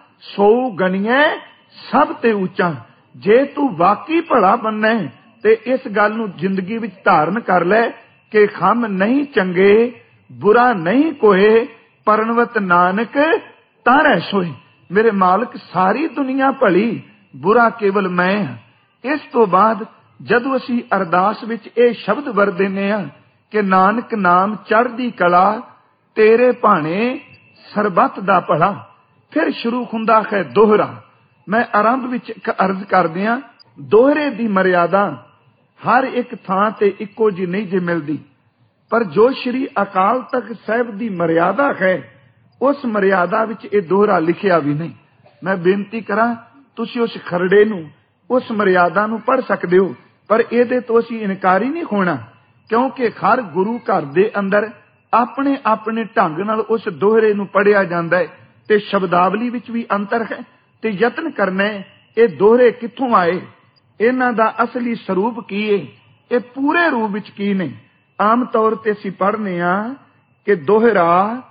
ਸੋ ਗਣੀਏ ਸਭ ਤੇ ਉੱਚਾ। ਜੇ ਤੂੰ ਵਾਕਈ ਭਲਾ ਬਣਨਾ ਤੇ ਇਸ ਗੱਲ ਨੂੰ ਜ਼ਿੰਦਗੀ ਵਿੱਚ ਧਾਰਨ ਕਰ ਲੈ ਕਿ ਖੰਮ ਨਹੀਂ ਚੰਗੇ, ਬੁਰਾ ਨਹੀਂ ਕੋਏ, ਪਰਣਵਤ ਨਾਨਕ ਤਾਰੈ ਸੋਏ। ਮੇਰੇ ਮਾਲਕ ਸਾਰੀ ਦੁਨੀਆ ਭਲੀ, ਬੁਰਾ ਕੇਵਲ ਮੈਂ ਹਾਂ। ਇਸ ਤੋਂ ਬਾਅਦ ਜਦੋਂ ਅਸੀਂ ਅਰਦਾਸ ਵਿੱਚ ਇਹ ਸ਼ਬਦ ਵਰਤਦੇ ਹਾਂ ਕਿ ਨਾਨਕ ਨਾਮ ਚੜ੍ਹਦੀ ਕਲਾ, ਤੇਰੇ ਭਾਣੇ ਸਰਬੱਤ ਦਾ ਭਲਾ, ਫਿਰ ਸ਼ੁਰੂ ਹੁੰਦਾ ਹੈ ਦੋਹਰਾ। ਮੈਂ ਆਰੰਭ ਵਿੱਚ ਇੱਕ ਅਰਜ਼ ਕਰਦਿਆਂ, ਦੋਹਰੇ ਦੀ ਮਰਿਆਦਾ ਹਰ ਇੱਕ ਥਾਂ ਤੇ ਇੱਕੋ ਜਿਹੀ ਨਹੀਂ ਜੇ ਮਿਲਦੀ, ਪਰ ਜੋ ਸ਼੍ਰੀ ਅਕਾਲ ਤਖਤ ਸਾਹਿਬ ਦੀ ਮਰਿਆਦਾ ਹੈ, ਉਸ ਮਰਿਆਦਾ ਵਿੱਚ ਇਹ ਦੋਹਰਾ ਲਿਖਿਆ ਵੀ ਨਹੀਂ। ਮੈਂ ਬੇਨਤੀ ਕਰਾਂ, ਤੁਸੀਂ ਉਸ ਖਰੜੇ ਨੂੰ, ਉਸ ਮਰਿਆਦਾ ਨੂੰ ਪੜ੍ਹ ਸਕਦੇ ਹੋ, ਪਰ ਇਹਦੇ ਤੋਂ ਅਸੀਂ ਇਨਕਾਰੀ ਨਹੀਂ ਹੋਣਾ, ਕਿਉਂਕਿ ਹਰ ਗੁਰੂ ਘਰ ਦੇ ਅੰਦਰ ਆਪਣੇ ਆਪਣੇ ਢੰਗ ਨਾਲ ਉਸ ਦੋਹਰੇ ਨੂੰ ਪੜ੍ਹਿਆ ਜਾਂਦਾ ਹੈ ਤੇ ਸ਼ਬਦਾਵਲੀ ਵਿੱਚ ਵੀ ਅੰਤਰ ਹੈ। ਤੇ ਯਤਨ ਕਰਨਾ ਹੈ ਇਹ ਦੋਹਰੇ ਕਿੱਥੋਂ ਆਏ, ਇਹਨਾਂ ਦਾ ਅਸਲੀ ਸਰੂਪ ਕੀ ਹੈ, ਇਹ ਪੂਰੇ ਰੂਪ ਵਿੱਚ ਕੀ ਨੇ। ਆਮ ਤੌਰ ਤੇ ਅਸੀਂ ਪੜ੍ਹਨੇ ਆ ਕਿ ਦੋਹਰਾ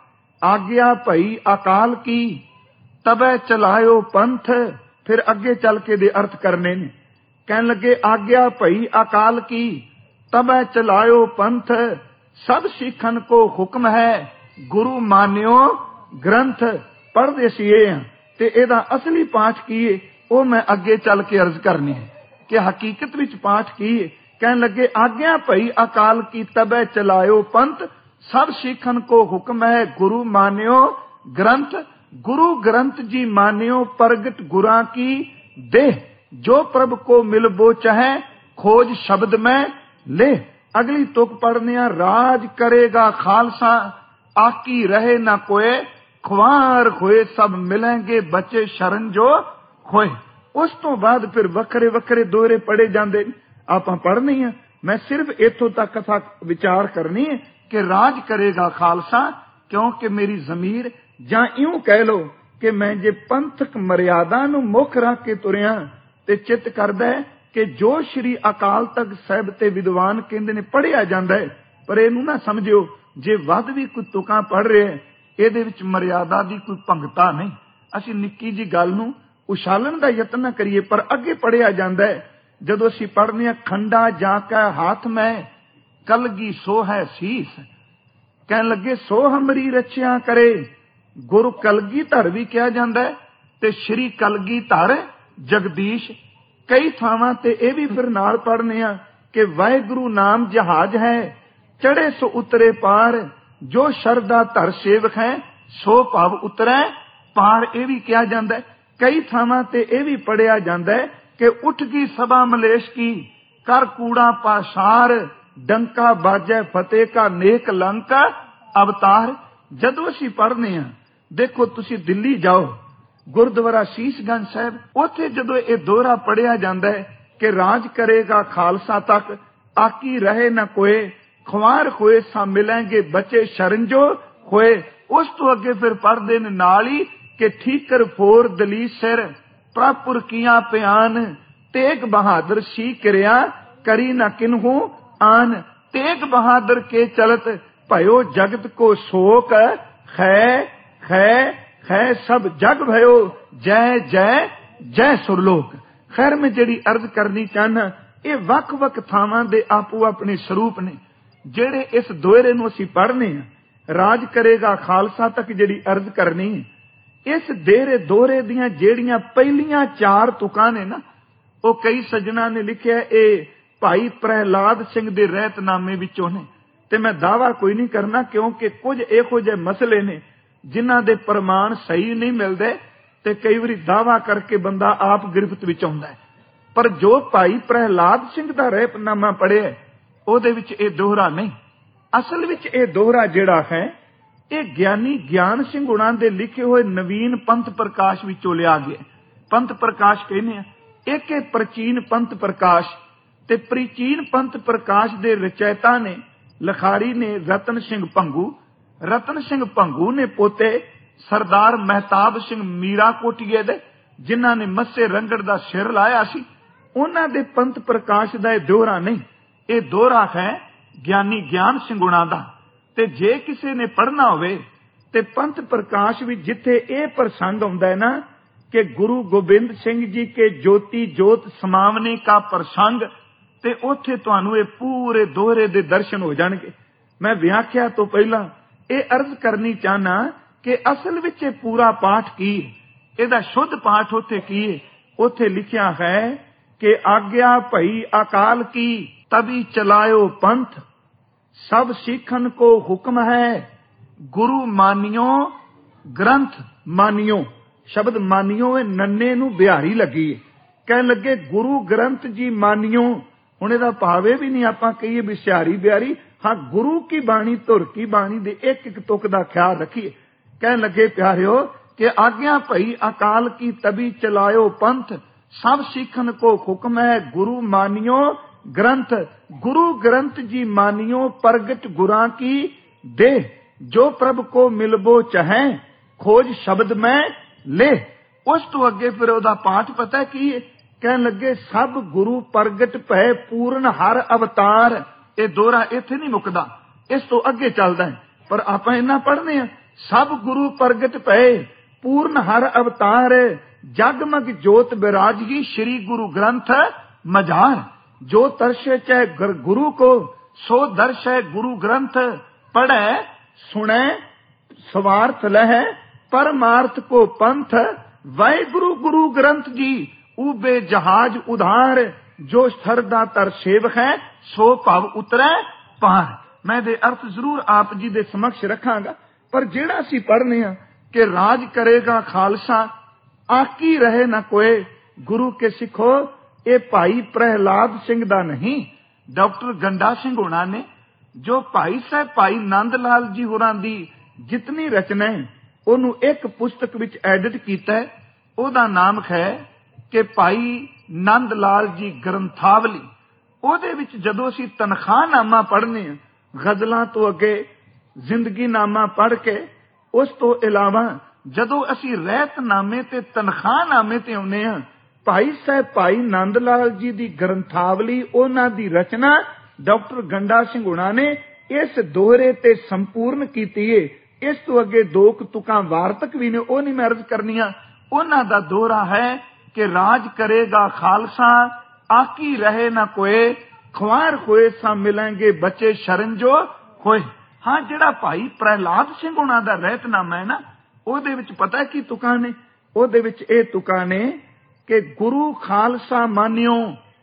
ਆਗਿਆ ਭਈ ਅਕਾਲ ਕੀ, ਤਬੈ ਚਲਾਇਓ ਪੰਥ। ਫਿਰ ਅੱਗੇ ਚੱਲ ਕੇ ਦੇ ਅਰਥ ਕਰਨੇ ਨੇ। ਕਹਿਣ ਲੱਗੇ ਆਗਿਆ ਭਈ ਅਕਾਲ ਕੀ, ਤਬੈ ਚਲਾਇਓ ਪੰਥ, ਸਭ ਸਿੱਖਨ ਕੋ ਹੁਕਮ ਹੈ, ਗੁਰੂ ਮਾਨਿਓ ਗ੍ਰੰਥ। ਪੜ੍ਹਦੇ ਸੀ ਇਹ ਤੇ ਇਹਦਾ ਅਸਲੀ ਪਾਠ ਕੀ ਹੈ, ਉਹ ਮੈਂ ਅੱਗੇ ਚੱਲ ਕੇ ਅਰਜ਼ ਕਰਨੀ ਹੈ ਕਿ ਹਕੀਕਤ ਵਿੱਚ ਪਾਠ ਕੀ ਹੈ। ਕਹਿਣ ਲੱਗੇ ਆਗਿਆ ਭਈ ਅਕਾਲ ਕੀ, ਤਬੈ ਚਲਾਇਓ ਪੰਥ, ਸਭ ਸਿੱਖਨ ਕੋ ਹੁਕਮ ਹੈ, ਗੁਰੂ ਮਾਨਿਓ ਗ੍ਰੰਥ। ਗੁਰੂ ਗ੍ਰੰਥ ਜੀ ਮਾਨਿਓ ਪ੍ਰਗਟ ਗੁਰਾਂ ਕੀ ਦੇਹ, ਜੋ ਪ੍ਰਭ ਕੋ ਮਿਲਬੋ ਚਾਹੇ, ਖੋਜ ਸ਼ਬਦ ਮੈਂ ਲੈ। ਅਗਲੀ ਤੁਕ ਪੜ੍ਹਨੇ ਆ, ਰਾਜ ਕਰੇਗਾ ਖਾਲਸਾ, ਆਕੀ ਰਹੇ ਨਾ ਕੋਏ, ਖੁਆਰ ਹੋਏ ਸਭ ਮਿਲਣਗੇ, ਬੱਚੇ ਸ਼ਰਨ ਜੋ ਹੋਏ। ਉਸ ਤੋਂ ਬਾਅਦ ਫਿਰ ਵੱਖਰੇ ਵੱਖਰੇ ਦੋਹਰੇ ਪੜ੍ਹੇ ਜਾਂਦੇ ਨੇ, ਆਪਾਂ ਪੜ੍ਹਨੀ ਆ। ਮੈਂ ਸਿਰਫ ਇੱਥੋਂ ਤੱਕ ਵਿਚਾਰ ਕਰਨੀ ਹੈ ਕਿ ਰਾਜ ਕਰੇਗਾ ਖਾਲਸਾ, ਕਿਉਂਕਿ ਮੇਰੀ ਜ਼ਮੀਰ, ਜਾਂ ਇਉਂ ਕਹਿ ਲਓ ਕਿ ਮੈਂ ਜੇ ਪੰਥਕ ਮਰਿਆਦਾ ਨੂੰ ਮੁੱਖ ਰੱਖ ਕੇ ਤੁਰਿਆ ਤੇ ਚਿੱਤ ਕਰਦਾ ਹੈ ਕਿ ਜੋ ਸ਼੍ਰੀ ਅਕਾਲ ਤਖਤ ਸਾਹਿਬ ਤੇ ਵਿਦਵਾਨ ਕਹਿੰਦੇ ਨੇ ਪੜ੍ਹਿਆ ਜਾਂਦਾ ਹੈ, ਪਰ ਇਹਨੂੰ ਨਾ ਸਮਝਿਓ ਜੇ ਵੱਧ ਵੀ ਕੋਈ ਤੁਕਾਂ ਪੜ੍ਹ ਰਿਹਾ, ਇਹਦੇ ਵਿੱਚ ਮਰਿਆਦਾ ਦੀ ਕੋਈ ਭੰਗਤਾ ਨਹੀਂ। ਅਸੀਂ ਨਿੱਕੀ ਜੀ ਗੱਲ ਨੂੰ ਉਛਾਲਣ ਦਾ ਯਤਨ ਨਾ ਕਰੀਏ, ਪਰ ਅੱਗੇ ਪੜ੍ਹਿਆ ਜਾਂਦਾ ਹੈ। ਜਦੋਂ ਅਸੀਂ ਪੜ੍ਹਨੇ ਆ, ਖੰਡਾ ਜਾ ਕੇ ਹੱਥ ਮੈਂ, ਕਲਗੀ ਸੋ ਹੈ ਸੀਸ। ਕਹਿਣ ਲੱਗੇ ਸੋ ਹਮਰੀ ਰਚਿਆ ਕਰੇ, ਗੁਰੂ ਕਲਗੀ ਧਰ ਵੀ ਕਿਹਾ ਜਾਂਦਾ ਹੈ ਤੇ ਸ਼੍ਰੀ ਕਲਗੀ ਧਰ ਜਗਦੀਸ਼। ਕਈ ਥਾਵਾਂ ਤੇ ਇਹ ਵੀ ਫਿਰ ਨਾਲ ਪੜ੍ਹਨੇ ਆ ਕਿ ਵਾਹਿਗੁਰੂ ਨਾਮ ਜਹਾਜ਼ ਹੈ, ਚੜੇ ਸੋ ਉਤਰੇ ਪਾਰ, ਜੋ ਸ਼ਰਧਾ ਧਰ ਸੇਵਕ ਹੈ, ਸੋ ਭਵ ਉਤਰੈ ਪਾਰ। ਇਹ ਵੀ ਕਿਹਾ ਜਾਂਦਾ ਹੈ। ਕਈ ਥਾਵਾਂ ਤੇ ਇਹ ਵੀ ਪੜ੍ਹਿਆ ਜਾਂਦਾ ਹੈ ਕਿ ਉੱਠ ਗਈ ਸਭਾ ਮਲੇਸ਼ ਕੀ, ਕਰ ਕੂੜਾ ਪਾਸ਼ਾਰ, ਡੰਕਾ ਬਾਜੈ ਫਤਿਹ ਕਾ, ਨੇਕ ਲੰਕਾ ਅਵਤਾਰ। ਜਦੋਂ ਅਸੀਂ ਪੜ੍ਹਨੇ ਆ, ਦੇਖੋ ਤੁਸੀਂ ਦਿੱਲੀ ਜਾਓ, ਗੁਰਦੁਆਰਾ ਸੀਸਗੰਜ ਸਾਹਿਬ, ਉੱਥੇ ਜਦੋਂ ਇਹ ਦੋਹਰਾ ਪੜ੍ਹਿਆ ਜਾਂਦਾ ਹੈ ਕਿ ਰਾਜ ਕਰੇਗਾ ਖਾਲਸਾ ਤੱਕ, ਆਕੀ ਰਹੇ ਨਾ ਕੋਏ, ਖੁਆਰ ਹੋਏ ਸਾ ਮਿਲਾਂਗੇ, ਬੱਚੇ ਸ਼ਰਨ ਜੋ ਹੋਏ। ਉਸ ਤੋਂ ਅੱਗੇ ਫਿਰ ਪੜ੍ਹਦੇ ਨੇ ਨਾਲ ਹੀ ਕਿ ਠੀਕਰ ਫੋਰ ਦਲੀ ਸਿਰ, ਪ੍ਰਭੁਰ ਕੀਆਂ ਪਿਆਨ, ਤੇਗ ਬਹਾਦਰ ਸੀ ਕਿਰਿਆ, ਕਰੀ ਨਾ ਕਿਨਹੂ ਆਨ। ਤੇਗ ਬਹਾਦਰ ਕੇ ਚਲਤ, ਭਇਓ ਜਗਤ ਕੋ ਸ਼ੋਕ, ਖੈ ਖੈ ਖੈ ਸਭ ਜਗ ਭਇਓ, ਜੈ ਜੈ ਜੈ ਸੁਰਲੋਕ। ਖੈਰ ਮੈਂ ਜਿਹੜੀ ਅਰਜ਼ ਕਰਨੀ ਚਾਹਨਾ, ਇਹ ਵੱਖ ਵੱਖ ਥਾਵਾਂ ਦੇ ਆਪੋ ਆਪਣੇ ਸਰੂਪ ਨੇ ਜਿਹੜੇ ਇਸ ਦੋਹਰੇ ਨੂੰ ਅਸੀਂ ਪੜ੍ਹਨੇ ਆ। ਰਾਜ ਕਰੇਗਾ ਖਾਲਸਾ ਤੱਕ ਜਿਹੜੀ ਅਰਜ਼ ਕਰਨੀ ਹੈ, ਇਸ ਦੋਹਰੇ ਦੀਆਂ ਜਿਹੜੀਆਂ ਪਹਿਲੀਆਂ 4 ਤੁਕਾਂ ਨੇ ਨਾ, ਉਹ ਕਈ ਸੱਜਣਾ ਨੇ ਲਿਖਿਆ ਇਹ ਭਾਈ ਪ੍ਰਹਿਲਾਦ ਸਿੰਘ ਦੇ ਰਹਿਤਨਾਮੇ ਵਿੱਚੋਂ ਨੇ। ਤੇ ਮੈਂ ਦਾਅਵਾ ਕੋਈ ਨਹੀਂ ਕਰਨਾ, ਕਿਉਂਕਿ ਕੁਝ ਇਹੋ ਜਿਹੇ ਮਸਲੇ ਨੇ ਜਿਨ੍ਹਾਂ ਦੇ ਪ੍ਰਮਾਣ ਸਹੀ ਨਹੀਂ ਮਿਲਦੇ ਤੇ ਕਈ ਵਾਰੀ ਦਾਅਵਾ ਕਰਕੇ ਬੰਦਾ ਆਪ ਗਿਰਫਤ ਵਿੱਚ ਆਉਂਦਾ ਹੈ। ਪਰ ਜੋ ਭਾਈ ਪ੍ਰਹਿਲਾਦ ਸਿੰਘ ਦਾ ਰਹਿਤਨਾਮਾ ਪੜ੍ਹਿਆ, ਉਹਦੇ ਵਿੱਚ ਇਹ ਦੋਹਰਾ ਨਹੀਂ। ਅਸਲ ਵਿੱਚ ਇਹ ਦੋਹਰਾ ਜਿਹੜਾ ਹੈ, ਇਹ ਗਿਆਨੀ ਗਿਆਨ ਸਿੰਘ ਹੁਣਾਂ ਦੇ ਲਿਖੇ ਹੋਏ ਨਵੀਨ ਪੰਥ ਪ੍ਰਕਾਸ਼ ਵਿੱਚੋਂ ਲਿਆ ਗਿਆ। ਪੰਥ ਪ੍ਰਕਾਸ਼ ਕਹਿੰਦੇ ਆ, ਇੱਕ ਇਹ ਪ੍ਰਾਚੀਨ ਪੰਥ ਪ੍ਰਕਾਸ਼, ਤੇ ਪ੍ਰਾਚੀਨ ਪੰਥ ਪ੍ਰਕਾਸ਼ ਦੇ ਰਚੈਤਾ ਨੇ, ਲਿਖਾਰੀ ਨੇ ਰਤਨ ਸਿੰਘ ਭੰਗੂ। ਰਤਨ ਸਿੰਘ ਭੰਗੂ ਨੇ ਪੋਤੇ ਸਰਦਾਰ ਮਹਿਤਾਬ ਸਿੰਘ ਮੀਰਾ ਕੋਟੀਏ ਦੇ, ਜਿਨ੍ਹਾਂ ਨੇ ਮੱਸੇ ਰੰਗੜ ਦਾ ਸਿਰ ਲਾਇਆ ਸੀ, ਉਹਨਾਂ ਦੇ ਪੰਥ ਪ੍ਰਕਾਸ਼ ਦਾ ਇਹ ਦੋਹਰਾ ਨਹੀਂ। ਇਹ ਦੋਹਰਾ ਹੈ ਗਿਆਨੀ ਗਿਆਨ ਸਿੰਘ ਹੁਣਾਂ ਦਾ। ਤੇ ਜੇ ਕਿਸੇ ਨੇ ਪੜ੍ਹਨਾ ਹੋਵੇ ਤੇ ਪੰਥ ਪ੍ਰਕਾਸ਼ ਵਿੱਚ ਜਿੱਥੇ ਇਹ ਪ੍ਰਸੰਗ ਆਉਂਦਾ ਹੈ ਨਾ ਕਿ ਗੁਰੂ ਗੋਬਿੰਦ ਸਿੰਘ ਜੀ ਕੇ ਜੋਤੀ ਜੋਤ ਸਮਾਵਨੇ ਕਾ ਪ੍ਰਸੰਗ, ਤੇ ਉੱਥੇ ਤੁਹਾਨੂੰ ਇਹ ਪੂਰੇ ਦੋਹਰੇ ਦੇ ਦਰਸ਼ਨ ਹੋ ਜਾਣਗੇ। ਮੈਂ ਵਿਆਖਿਆ ਤੋਂ ਪਹਿਲਾਂ ਇਹ ਅਰਜ਼ ਕਰਨੀ ਚਾਹਨਾ ਕਿ ਅਸਲ ਵਿੱਚ ਇਹ ਪੂਰਾ ਪਾਠ ਕੀ ਹੈ, ਇਹਦਾ ਸ਼ੁੱਧ ਪਾਠ ਉੱਥੇ ਕੀ ਹੈ। ਉੱਥੇ ਲਿਖਿਆ ਹੈ ਕਿ ਆਗਿਆ ਭਈ ਅਕਾਲ ਕੀ ਤਬੀ ਚਲਾਇਓ ਪੰਥ, ਸਭ ਸਿੱਖਨ ਕੋ ਹੁਕਮ ਹੈ ਗੁਰੂ ਮਾਨਿਓ ਗ੍ਰੰਥ ਮਾਨਿਓ। ਸ਼ਬਦ ਮਾਨਿਓ ਇਹ ਨੰਨੇ ਨੂੰ ਬਿਹਾਰੀ ਲੱਗੀ ਹੈ। ਕਹਿਣ ਲੱਗੇ ਗੁਰੂ ਗ੍ਰੰਥ ਜੀ ਮਾਨਿਓ। ਹੁਣ ਇਹਦਾ ਭਾਵੇਂ ਵੀ ਨਹੀਂ ਆਪਾਂ ਕਹੀਏ ਵੀ ਸਿਹਾਰੀ ਬਿਹਾਰੀ, ਹਾਂ ਗੁਰੂ ਕੀ ਬਾਣੀ ਧੁਰ ਕੀ ਬਾਣੀ ਦੇ ਇੱਕ ਇੱਕ ਤੁਕ ਦਾ ਖਿਆਲ ਰੱਖੀਏ। ਕਹਿਣ ਲੱਗੇ ਪਿਆਰਿਓ ਕਿ ਆਗਿਆ ਭਈ ਅਕਾਲ ਕੀ ਤਬੀ ਚਲਾਇਓ ਪੰਥ, ਸਭ ਸਿੱਖਨ ਕੋ ਹੁਕਮ ਹੈ ਗੁਰੂ ਮਾਨਿਓ ग्रंथ। गुरु ग्रंथ जी मानियो प्रगट गुरां की दे, जो प्रभ को मिलबो चाहे खोज शब्द में ले। उस तो अगे फिर ओदा पाठ पता है की कहन लगे सब गुरु प्रगट भय पूर्ण हर अवतार। ये दोहरा इत्थे नहीं मुकदा, इस तो अगे चलदा है। पर आपां इन्ना पढ़ने आ सब गुरु प्रगट भय पूर्ण हर अवतार, जगमग जोत विराजगी श्री गुरु ग्रंथ मजार। जो तरसे चाहे गुरु को सो दर्श है गुरु ग्रंथ, पढ़े सुने स्वार्थ लह परमार्थ को पंथ। वाहिगुरु गुरु ग्रंथ जी उबे जहाज उधार, जो सरदा तर सेवक है सो भाव उतरे पार। मैं दे अर्थ जरूर आप जी दे समक्ष रखांगा, पर जेड़ा असी पढ़ने आ कि राज करेगा खालसा आकी रहे ना कोई। गुरु के सिखो ये भाई प्रहलाद सिंह दा नहीं, डॉक्टर गंडा सिंह होना ने जो भाई साहब भाई नंद लाल जी होरां दी जितनी रचना है ओनू एक पुस्तक विच एडिट कीता है। ओदा नाम है कि भाई नंद लाल जी ग्रंथावली। ओदे विच जदों असीं तनखाहनामा पढ़ने गजलां तो अगे जिंदगी नामा पढ़ के, उस तो इलावा जदों असीं रहतनामे ते तनखाहनामे ते आउंदे हां, भाई साहब भाई नंद लाल जी दी ग्रंथावली उन्हां दी रचना डॉक्टर गंडा सिंह हुणा ने इस दोहरे ते संपूर्ण कीती है। इस तो अगे दो तुकां वार्तक भी ने, ओ नहीं मैं अर्ज करनियां। उन्हां दा दोहरा है कि राज करेगा खालसा आकी रहे ना कोई, ख्वार होए सा मिलेंगे बच्चे शरण जो होए। हाँ जिहड़ा भाई प्रहलाद सिंह हुणा दा रहतनामा है ना, ओहदे विच पता की तुकां ने, ओहदे विच इह तुकां ने कि गुरु खालसा मानियो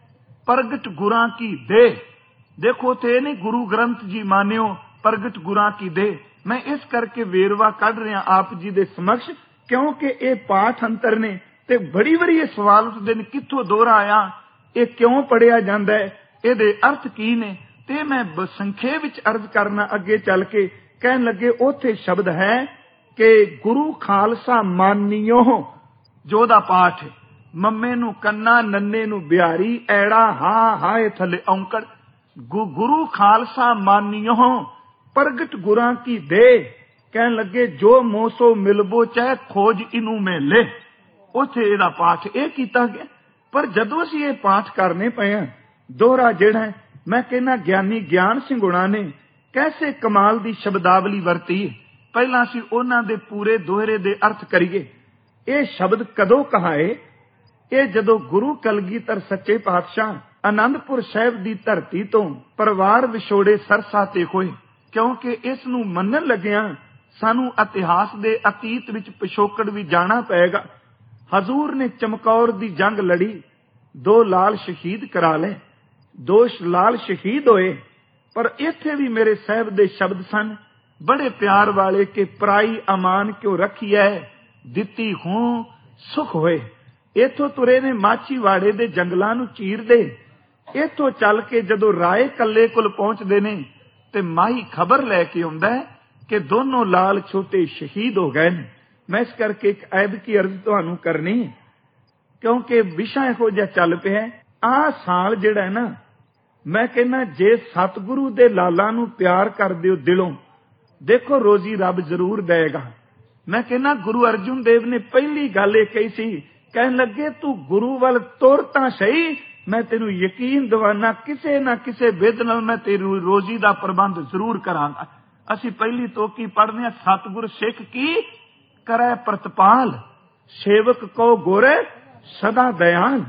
प्रगट गुरां की दे। देखो थे नहीं गुरु ग्रंथ जी मानियो प्रगट गुरां की दे। मैं इस करके वेरवा कढ़ रहा आप जी दे समक्ष, क्योंकि ये पाठ अंतर ने ते बड़ी बड़ी ये सवाल उठदे ने कित्थों दोहरा आया, ये क्यों पढ़िया जांदा है, इहदे अर्थ की ने। ते मैं संखेप विच अर्ज करना अगे चल के कहन लगे ओथे शब्द है कि गुरु खालसा मानियो, जो दा पाठ है मम्मे नू कन्ना नन्ने नू बिहारी ऐड़ा हा हाए थले औंकड़। गुरु खालसा मानियो प्रगट गुरां की दे। कहन लगे जो मोसो मिलबो चाहे खोज इनू में ले। उथे इहदा पाठ ये कीता गया। पर जदों असीं ये पाठ करने पए हां, दोहरा जिहड़ा है मैं कहना ज्ञानी ज्ञान सिंह हुणा ने कैसे कमाल दी शब्दावली वरती है। पहलां असीं उन्हां दे पूरे दोहरे दे अर्थ करिए। ये शब्द कदों कहा है? ये जदों गुरु कलगीधर सच्चे पातशाह आनंदपुर साहिब दी धरती तो परिवार विछोड़े सरसाते होए, क्योंकि इस नूं मनन लगिया सानू इतिहास दे अतीत विच पिछोकड़ भी जाना पएगा। हजूर ने चमकौर दी जंग लड़ी, 2 लाल शहीद करा ले, 2 लाल शहीद होए। पर इत्थे भी मेरे साहिब दे शब्द सन बड़े प्यार वाले के पराई अमान क्यों रखी है दिती हूं सुख होए। इथों तुरे ने माछीवाड़े दे जंगलां नूं चीरदे, इथों चल के जदों राय कल्ले कोल पहुंचदे ने ते माही खबर लैके आउंदा है कि दोनों लाल छोटे शहीद हो गए ने। मैं इस करके एक ऐब की अर्ज तुहानूं करनी है, क्योंकि विषय इहो जिहा चल पिया। आ साल जिहड़ा है ना, मैं कहना जे सतगुरु दे लालां नूं प्यार करदे हो दिलों, देखो रोजी रब जरूर देगा। मैं कहना गुरु अर्जुन देव ने पहली गल ये कही सी, कहन लगे तू गुरु वल तुर तां सही, मैं तेनू यकीन दवाना किसे ना किसे विध नाल मैं तेरू रोजी दा प्रबंध जरूर करांगा। असी पहली तो की पढ़ने आ, सतगुर सिख की करे प्रतपाल, सेवक को गोरे सदा दयाल।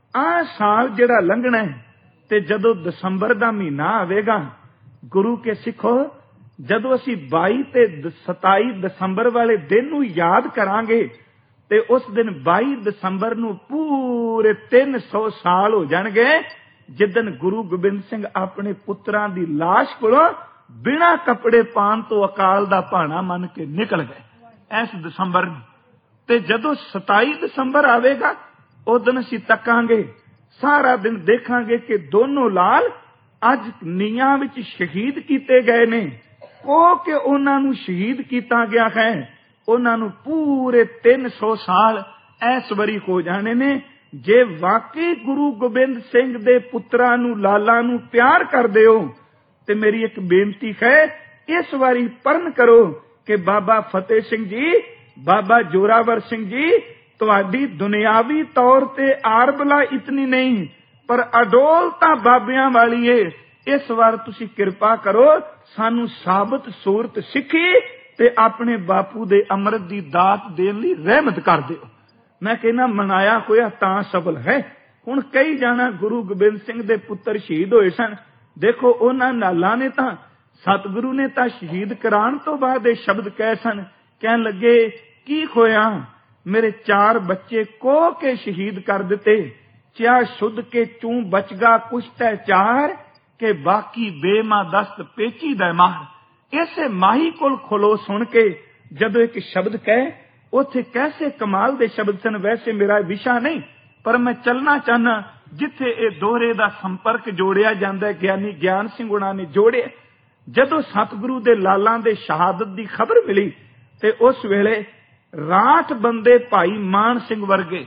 आ साल जिहड़ा लंघना है ते जदों दसंबर दा महीना आवेगा, गुरु के सिखो ਜਦੋਂ ਅਸੀਂ 22 ਤੇ 27 ਦਸੰਬਰ ਵਾਲੇ ਦਿਨ ਨੂੰ ਯਾਦ ਕਰਾਂਗੇ ਤੇ ਉਸ ਦਿਨ 22 ਦਸੰਬਰ ਨੂੰ ਪੂਰੇ 300 ਸਾਲ ਹੋ ਜਾਣਗੇ ਜਿੱਦਣ ਗੁਰੂ ਗੋਬਿੰਦ ਸਿੰਘ ਆਪਣੇ ਪੁੱਤਰਾਂ ਦੀ ਲਾਸ਼ ਕੋਲੋਂ ਬਿਨਾਂ ਕੱਪੜੇ ਪਾਉਣ ਤੋਂ ਅਕਾਲ ਦਾ ਭਾਣਾ ਮੰਨ ਕੇ ਨਿਕਲ ਗਏ ਇਸ ਦਸੰਬਰ ਨੂੰ। ਤੇ ਜਦੋਂ 27 ਦਸੰਬਰ ਆਵੇਗਾ ਉਸ ਦਿਨ ਅਸੀਂ ਤੱਕਾਂਗੇ, ਸਾਰਾ ਦਿਨ ਦੇਖਾਂਗੇ ਕਿ ਦੋਨੋਂ ਲਾਲ ਅੱਜ ਨੀਹਾਂ ਵਿੱਚ ਸ਼ਹੀਦ ਕੀਤੇ ਗਏ ਨੇ। ਉਹ ਕਿ ਉਹਨਾਂ ਨੂੰ ਸ਼ਹੀਦ ਕੀਤਾ ਗਿਆ ਹੈ, ਉਹਨਾਂ ਨੂੰ ਪੂਰੇ 300 ਸਾਲ ਇਸ ਵਾਰੀ ਹੋ ਜਾਣੇ ਨੇ। ਜੇ ਵਾਕਈ ਗੁਰੂ ਗੋਬਿੰਦ ਸਿੰਘ ਦੇ ਪੁੱਤਰਾਂ ਨੂੰ, ਲਾਲਾਂ ਨੂੰ ਪਿਆਰ ਕਰਦੇ ਹੋ ਤੇ ਮੇਰੀ ਇੱਕ ਬੇਨਤੀ ਹੈ, ਇਸ ਵਾਰੀ ਪਰਨ ਕਰੋ ਕਿ ਬਾਬਾ ਫਤਿਹ ਸਿੰਘ ਜੀ, ਬਾਬਾ ਜੋਰਾਵਰ ਸਿੰਘ ਜੀ, ਤੁਹਾਡੀ ਦੁਨਿਆਵੀ ਤੌਰ ਤੇ ਆਰਬਲਾ ਇਤਨੀ ਨਹੀਂ ਪਰ ਅਡੋਲਤਾ ਬਾਬਿਆਂ ਵਾਲੀ ਏ। ਇਸ ਵਾਰ ਤੁਸੀਂ ਕਿਰਪਾ ਕਰੋ, ਸਾਨੂੰ ਸਾਬਤ ਸੂਰਤ ਸਿੱਖੀ ਤੇ ਆਪਣੇ ਬਾਪੂ ਦੇ ਅੰਮ੍ਰਿਤ ਦੀ ਦਾਤ ਦੇਣ ਲਈ ਰਹਿਮਤ ਕਰ ਦਿਓ। ਮੈਂ ਕਹਿੰਦਾ ਮਨਾਇਆ ਹੋਇਆ ਤਾਂ ਸਫਲ ਹੈ। ਹੁਣ ਕਈ ਜਾਣਾ ਗੁਰੂ ਗੋਬਿੰਦ ਸਿੰਘ ਦੇ ਪੁੱਤਰ ਸ਼ਹੀਦ ਹੋਏ ਸਨ। ਦੇਖੋ ਉਹਨਾਂ ਨਾਲਾਂ ਨੇ ਤਾਂ, ਸਤਿਗੁਰੂ ਨੇ ਤਾਂ ਸ਼ਹੀਦ ਕਰਾਉਣ ਤੋਂ ਬਾਅਦ ਇਹ ਸ਼ਬਦ ਕਹੇ ਸਨ, ਕਹਿਣ ਲੱਗੇ ਕੀ ਹੋਇਆ, ਮੇਰੇ 4 ਬੱਚੇ ਕੋਹ ਕੇ ਸ਼ਹੀਦ ਕਰ ਦਿੱਤੇ, ਚਿਆ ਸ਼ੁੱਧ ਕੇ ਚੂੰ ਬਚਗਾ ਕੁਛ ਤੈ 4 ਕਿ ਬਾਕੀ ਬੇਮਾ ਦਸਤ ਪੇਚੀ ਦਾ ਮਾਰ। ਇਸੇ ਮਾਹੀ ਕੋਲ ਖੋਲੋ ਸੁਣ ਕੇ ਜਦੋਂ ਇੱਕ ਸ਼ਬਦ ਕਹੇ, ਉੱਥੇ ਕੈਸੇ ਕਮਾਲ ਦੇ ਸ਼ਬਦ ਸਨ। ਵੈਸੇ ਮੇਰਾ ਵਿਸ਼ਾ ਨਹੀਂ, ਪਰ ਮੈਂ ਚੱਲਣਾ ਚਾਹਨਾ ਜਿੱਥੇ ਇਹ ਦੋਹਰੇ ਦਾ ਸੰਪਰਕ ਜੋੜਿਆ ਜਾਂਦਾ। ਗਿਆਨੀ ਗਿਆਨ ਸਿੰਘ ਉਹਨਾਂ ਨੇ ਜੋੜਿਆ। ਜਦੋਂ ਸਤਿਗੁਰੂ ਦੇ ਲਾਲਾਂ ਦੇ ਸ਼ਹਾਦਤ ਦੀ ਖਬਰ ਮਿਲੀ ਤੇ ਉਸ ਵੇਲੇ ਰਾਠ ਬੰਦੇ ਭਾਈ ਮਾਨ ਸਿੰਘ ਵਰਗੇ,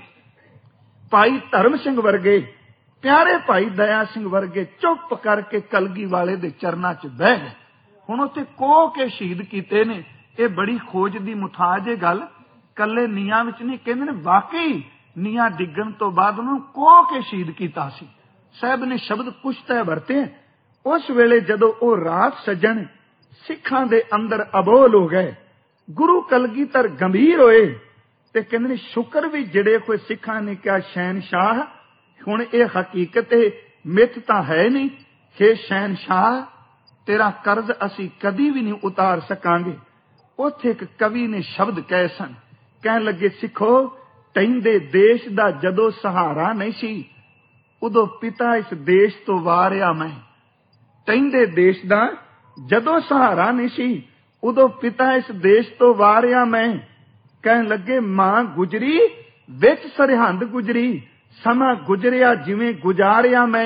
ਭਾਈ ਧਰਮ ਸਿੰਘ ਵਰਗੇ, ਪਿਆਰੇ ਭਾਈ ਦਇਆ ਸਿੰਘ ਵਰਗੇ ਚੁੱਪ ਕਰਕੇ ਕਲਗੀ ਵਾਲੇ ਦੇ ਚਰਨਾਂ 'ਚ ਬਹਿ ਗਏ। ਹੁਣ ਉੱਥੇ ਕੋਹ ਕੇ ਸ਼ਹੀਦ ਕੀਤੇ ਨੇ। ਇਹ ਬੜੀ ਖੋਜ ਦੀ ਮੁਠਾਜ ਇਹ ਗੱਲ, ਕੱਲੇ ਨੀਆਂ ਵਿੱਚ ਨਹੀਂ, ਕਹਿੰਦੇ ਨੇ ਵਾਕਈ ਨੀਆਂ ਡਿੱਗਣ ਤੋਂ ਬਾਅਦ ਉਹਨੂੰ ਕੋਹ ਕੇ ਸ਼ਹੀਦ ਕੀਤਾ ਸੀ। ਸਾਹਿਬ ਨੇ ਸ਼ਬਦ ਕੁਛ ਤੈ ਵਰਤੇ। ਉਸ ਵੇਲੇ ਜਦੋਂ ਉਹ ਰਾਤ ਸੱਜਣ ਸਿੱਖਾਂ ਦੇ ਅੰਦਰ ਅਬੋਲ ਹੋ ਗਏ, ਗੁਰੂ ਕਲਗੀਧਰ ਗੰਭੀਰ ਹੋਏ ਤੇ ਕਹਿੰਦੇ ਨੇ ਸ਼ੁਕਰ ਵੀ ਜਿਹੜੇ ਕੋਈ ਸਿੱਖਾਂ ਨੇ ਕਿਹਾ ਸ਼ਹਿਨਸ਼ਾਹ, ਹੁਣ ਇਹ ਹਕੀਕਤ ਮਿੱਥ ਤਾਂ ਹੈ ਨਹੀਂ ਕਿ ਸ਼ਹਿਨਸ਼ਾਹ ਤੇਰਾ ਕਰਜ਼ ਅਸੀਂ ਕਦੀ ਵੀ ਨਹੀਂ ਉਤਾਰ ਸਕਾਂਗੇ। ਉੱਥੇ ਇੱਕ ਕਵੀ ਨੇ ਸ਼ਬਦ ਕਹੇ ਸਨ, ਕਹਿਣ ਲੱਗੇ ਸਿੱਖੋ, ਟਹਿੰਦੇ ਦੇਸ਼ ਦਾ ਜਦੋਂ ਸਹਾਰਾ ਨਹੀਂ ਸੀ ਉਦੋਂ ਪਿਤਾ ਇਸ ਦੇਸ਼ ਤੋਂ ਵਾਰਿਆ ਮੈਂ। ਟਹਿੰਦੇ ਦੇਸ਼ ਦਾ ਜਦੋਂ ਸਹਾਰਾ ਨਹੀਂ ਸੀ ਉਦੋਂ ਪਿਤਾ ਇਸ ਦੇਸ਼ ਤੋਂ ਵਾਰਿਆ ਮੈਂ। ਕਹਿਣ ਲੱਗੇ ਮਾਂ ਗੁਜਰੀ ਵਿੱਚ ਸਰਹੰਦ ਗੁਜਰੀ, ਸਮਾਂ ਗੁਜਰਿਆ ਜਿਵੇਂ ਗੁਜ਼ਾਰਿਆ ਮੈਂ।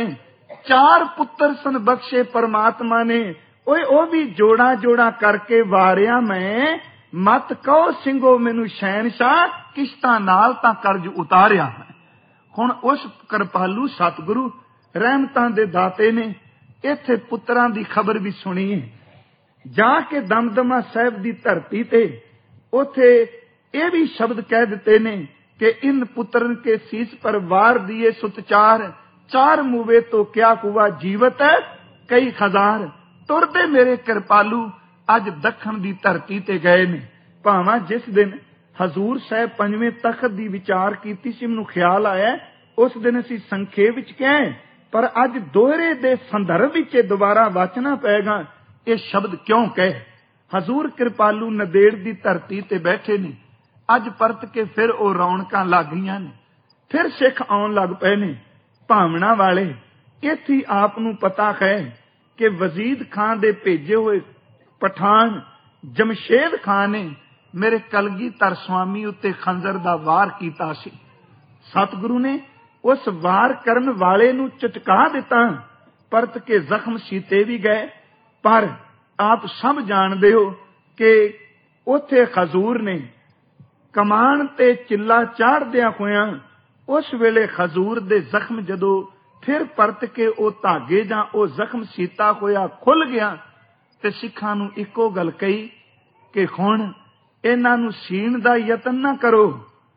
4 ਪੁੱਤਰ ਸਨ ਬਖਸ਼ੇ ਪਰਮਾਤਮਾ ਨੇ, ਓਏ ਉਹ ਵੀ ਜੋੜਾ ਜੋੜਾ ਕਰਕੇ ਵਾਰਿਆ ਮੈਂ। ਮਤ ਕਹੋ ਸਿੰਘੋ ਮੈਨੂੰ ਸ਼ਹਿਨਸ਼ਾਹ, ਕਿਸ਼ਤਾਂ ਨਾਲ ਤਾਂ ਕਰਜ਼ ਉਤਾਰਿਆ ਮੈਂ। ਹੁਣ ਉਸ ਕਿਰਪਾਲੂ ਸਤਿਗੁਰੂ ਰਹਿਮਤਾਂ ਦੇ ਦਾਤੇ ਨੇ ਇੱਥੇ ਪੁੱਤਰਾਂ ਦੀ ਖਬਰ ਵੀ ਸੁਣੀ ਹੈ। ਜਾ ਕੇ ਦਮਦਮਾ ਸਾਹਿਬ ਦੀ ਧਰਤੀ ਤੇ ਉੱਥੇ ਇਹ ਵੀ ਸ਼ਬਦ ਕਹਿ ਦਿੱਤੇ ਨੇ ਕਿ ਇਨ ਪੁੱਤਰਨ ਕੇ ਸੀਸ ਪਰ ਵਾਰ ਦੀਏ ਸੁਤਚਾਰ, 4 ਮੂਵੇ ਤੋਂ ਕਿਆ ਹੁਆ ਜੀਵਤ ਕਈ ਹਜ਼ਾਰ। ਤੁਰਦੇ ਮੇਰੇ ਕਿਰਪਾਲੂ ਅੱਜ ਦੱਖਣ ਦੀ ਧਰਤੀ ਤੇ ਗਏ ਨੇ। ਭਾਵਾਂ ਜਿਸ ਦਿਨ ਹਜ਼ੂਰ ਸਾਹਿਬ 5ਵੇਂ ਤਖਤ ਦੀ ਵਿਚਾਰ ਕੀਤੀ ਸੀ, ਮੈਨੂੰ ਖਿਆਲ ਆਇਆ ਉਸ ਦਿਨ ਅਸੀਂ ਸੰਖੇਪ ਵਿੱਚ ਕਹੇ, ਪਰ ਅੱਜ ਦੋਹਰੇ ਦੇ ਸੰਦਰਭ ਵਿੱਚ ਦੁਬਾਰਾ ਵਾਚਣਾ ਪਏਗਾ ਇਹ ਸ਼ਬਦ ਕਿਉਂ ਕਹੇ। ਹਜ਼ੂਰ ਕਿਰਪਾਲੂ ਨਦੇੜ ਦੀ ਧਰਤੀ ਤੇ ਬੈਠੇ ਨੇ। ਅੱਜ ਪਰਤ ਕੇ ਫਿਰ ਉਹ ਰੌਣਕਾਂ ਲੱਗ ਗਈਆਂ ਨੇ, ਫਿਰ ਸਿੱਖ ਆਉਣ ਲੱਗ ਪਏ ਨੇ ਭਾਵਨਾ ਵਾਲੇ। ਇੱਥੇ ਆਪ ਨੂੰ ਪਤਾ ਹੈ ਕਿ ਵਜ਼ੀਦ ਖਾਨ ਦੇ ਭੇਜੇ ਹੋਏ ਪਠਾਨ ਜਮਸ਼ੇਦ ਖਾਨ ਨੇ ਮੇਰੇ ਕਲਗੀਧਰ ਸਵਾਮੀ ਉੱਤੇ ਖੰਜਰ ਦਾ ਵਾਰ ਕੀਤਾ ਸੀ। ਸਤਿਗੁਰੂ ਨੇ ਉਸ ਵਾਰ ਕਰਨ ਵਾਲੇ ਨੂੰ ਚਟਕਾ ਦਿੱਤਾ, ਪਰਤ ਕੇ ਜ਼ਖਮ ਸੀਤੇ ਵੀ ਗਏ। ਪਰ ਆਪ ਸਭ ਜਾਣਦੇ ਹੋ ਕਿ ਉੱਥੇ ਹਜ਼ੂਰ ਨੇ ਕਮਾਨ ਤੇ ਚਿੱਲਾ ਚਾੜਦਿਆਂ ਹੋਇਆਂ ਉਸ ਵੇਲੇ ਹਜ਼ੂਰ ਦੇ ਜ਼ਖਮ ਜਦੋਂ ਫਿਰ ਪਰਤ ਕੇ ਉਹ ਧਾਗੇ ਜਾਂ ਉਹ ਜ਼ਖਮ ਸੀਤਾ ਹੋਇਆ ਖੁੱਲ ਗਿਆ ਤੇ ਸਿੱਖਾਂ ਨੂੰ ਇੱਕੋ ਗੱਲ ਕਹੀ ਕਿ ਹੁਣ ਇਹਨਾਂ ਨੂੰ ਸੀਣ ਦਾ ਯਤਨ ਨਾ ਕਰੋ,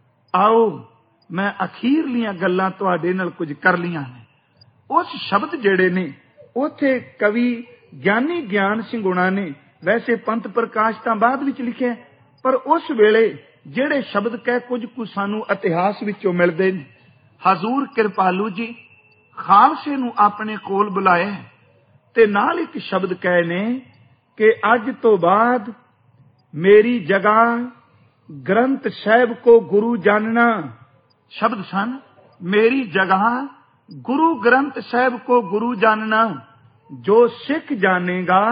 ਆਓ ਮੈਂ ਅਖੀਰਲੀਆਂ ਗੱਲਾਂ ਤੁਹਾਡੇ ਨਾਲ ਕੁਝ ਕਰ ਲੀਆਂ ਨੇ। ਉਸ ਸ਼ਬਦ ਜਿਹੜੇ ਨੇ ਉੱਥੇ ਕਵੀ ਗਿਆਨੀ ਗਿਆਨ ਸਿੰਘ ਹੁਣਾ ਨੇ, ਵੈਸੇ ਪੰਥ ਪ੍ਰਕਾਸ਼ ਤਾਂ ਬਾਅਦ ਵਿੱਚ ਲਿਖਿਆ, ਪਰ ਉਸ ਵੇਲੇ ਜਿਹੜੇ ਸ਼ਬਦ ਕਹਿ ਕੁਝ ਕੁ ਸਾਨੂੰ ਇਤਿਹਾਸ ਵਿੱਚੋਂ ਮਿਲਦੇ ਨੇ। ਹਜ਼ੂਰ ਕਿਰਪਾਲੂ ਜੀ ਖਾਲਸੇ ਨੂੰ ਆਪਣੇ ਕੋਲ ਬੁਲਾਇਆ ਤੇ ਨਾਲ ਇੱਕ ਸ਼ਬਦ ਕਹੇ ਨੇ कि अज तो बाद मेरी जगह ग्रंथ साहिब को गुरु जानना। शब्द सन मेरी जगह गुरु ग्रंथ साहिब को गुरु जानना। जो सिख जानेगा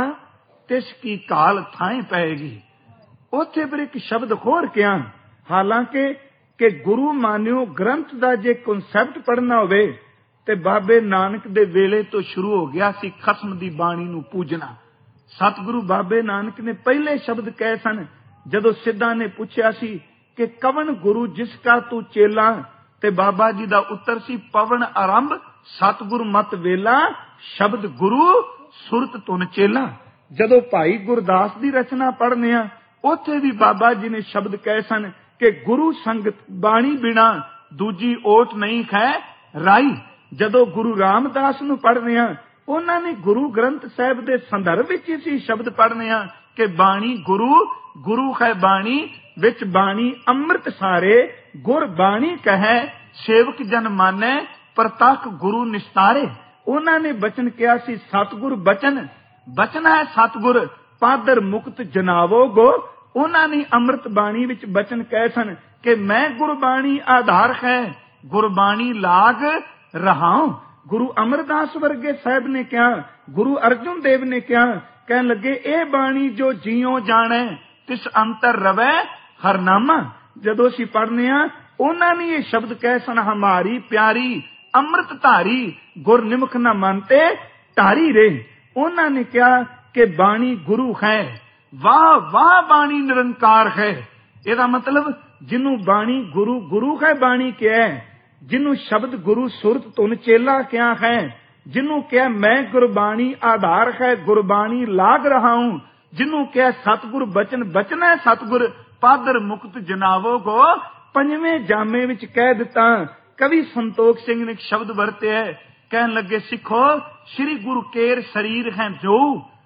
तिसकी काल थाएं पैगी। उत्थे फिर एक शब्द होर क्या, हालांकि कि गुरु मानियो ग्रंथ दा जे कॉन्सैप्ट पढ़ना होवे ते बाबे नानक दे वेले तो शुरू हो गया सी खसम दी बाणी नूं पूजना। सतगुरु बाबे नानक ने पहले शब्द कहे सन जदों सिद्धा ने पूछया सी कि कवन गुरु जिसका तू चेला, ते बाबा जी दा उत्तर सी पवन आरंभ सतगुरु मत वेला, शब्द गुरु सुरत तुन चेला। जदों भाई गुरदास दी रचना पढ़ने आ उत्थे भी बाबा जी ने शब्द कहे सन कि गुरु संगत बाणी बिना दूजी ओट नहीं खै राई। जदों गुरु रामदास नूं पढ़ने आ उन्हां ने गुरु ग्रंथ साहिब दे संदर्भ विच इसी शब्द पढ़ने आ कि बाणी गुरु गुरु है बाणी विच बाणी अमृत सारे गुर बाणी कहे सेवक जन माने प्रतख गुरु निस्तारे। उन्हां ने बचन किया सी सतगुर बचन, बचन है सतगुर पादर मुक्त जनावो गो। उन्हां ने अमृत बाणी विच बचन कहे सन कि मैं गुरबाणी आधार है गुरबाणी लाग रहाऊं। गुरु अमरदास वर्गे साहब ने क्या, गुरु अर्जुन देव ने क्या कहन लगे, ए बाणी जो जियो जाने तिस अंतर रवै हरनामा। जदों असीं पढ़ने आ उन्हां ने ये शब्द कहे सन हमारी प्यारी अमृत धारी गुर निमख न मानते धारी रे। उन्हां ने क्या कि बाणी गुरु है, वाह वाह बाणी निरंकार है। ਇਹਦਾ मतलब जिन्हों बाणी गुरु गुरु है बाणी क्या है, जिन्हों शब्द गुरु सुरत तुन चेला क्या है, जिन्हों क्या मैं गुरबाणी आधार है गुरबाणी लाग रहा हूं, जिन्हों क्या सतगुर बचन बचन है सतगुर पादर मुक्त जनावो को। पंजवें जामे विच कह दिता। कवि संतोख सिंह ने एक शब्द वरते है, कहन लगे सिखो श्री गुरु केर शरीर है जो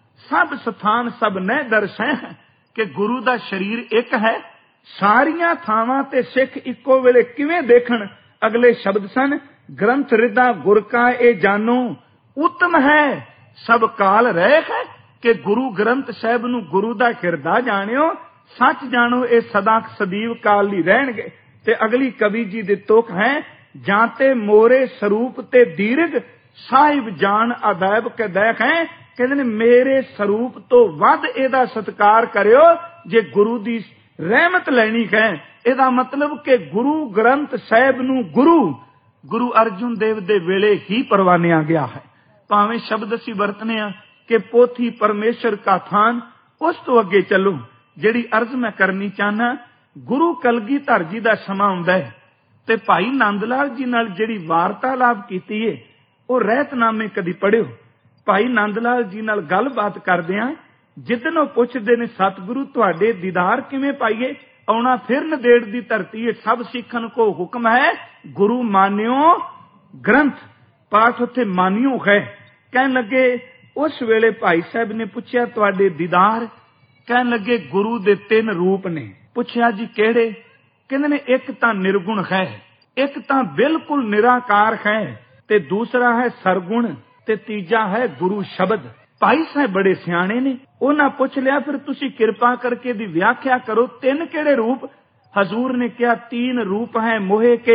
सब स्थान सब न दर्शै। कि गुरु दा शरीर एक है, सारियां थावां ते सिख इक्को वेले किवें देखण। अगले शब्द सन ग्रंथ रिदा गुर का ए जानो उत्तम है सब काल रह है। कि गुरु ग्रंथ साहिब नूं गुरु दा हिरदा जाणियो सच जानो ए सदा सदीव काल ली रहणगे। ते अगली कवि जी दी तुक है जाते मोरे स्वरूप ते दीर्घ साहिब जान अदैब के देख है। कहते ने मेरे स्वरूप तो वध एदा सत्कार करियो जे गुरु दी रहमत लैनी है। एदा मतलब कि गुरु ग्रंथ साहिब नूं गुरु गुरु अर्जुन देव दे वेले ही परवानिया गया है। भावें शब्द असीं वरतने आ कि पोथी परमेश्वर का थान, उस तो अगे चलो जिहड़ी अर्ज मैं करनी चाहना। गुरु कलगीधर जी दा समा आउंदा है ते भाई नंद लाल जी नाल जिहड़ी वार्तालाप कीती है ਉਹ ਰਹਿਤਨਾਮੇ कदी पढ़ियो। भाई नंद लाल जी नाल गलबात करदियां जिदन ਉਹ ਪੁੱਛਦੇ ਨੇ सतगुरु ਤੁਹਾਡੇ दीदार किवें पाइए, आउणा फिर नदेड़ दी धरती है सब सिखन को हुक्म है गुरु मानियो ग्रंथ। पाठ उत्थे मानियो है। कहन लगे उस वेले भाई साहब ने पूछया ਤੁਹਾਡੇ दीदार, कहन लगे गुरु दे 3 रूप ने। पूछया जी केड़े? कहंदे ने एक तां निर्गुण है, एक तां बिल्कुल निराकार है, ते दूसरा है सरगुण, ते तीजा है गुरु शब्द। भाई साहब बड़े सियाणे ने, उन्हां पुछ लिया फिर तुसी किरपा करके दी व्याख्या करो 3 केड़े रूप? हजूर ने कहा 3 रूप हैं मोहे के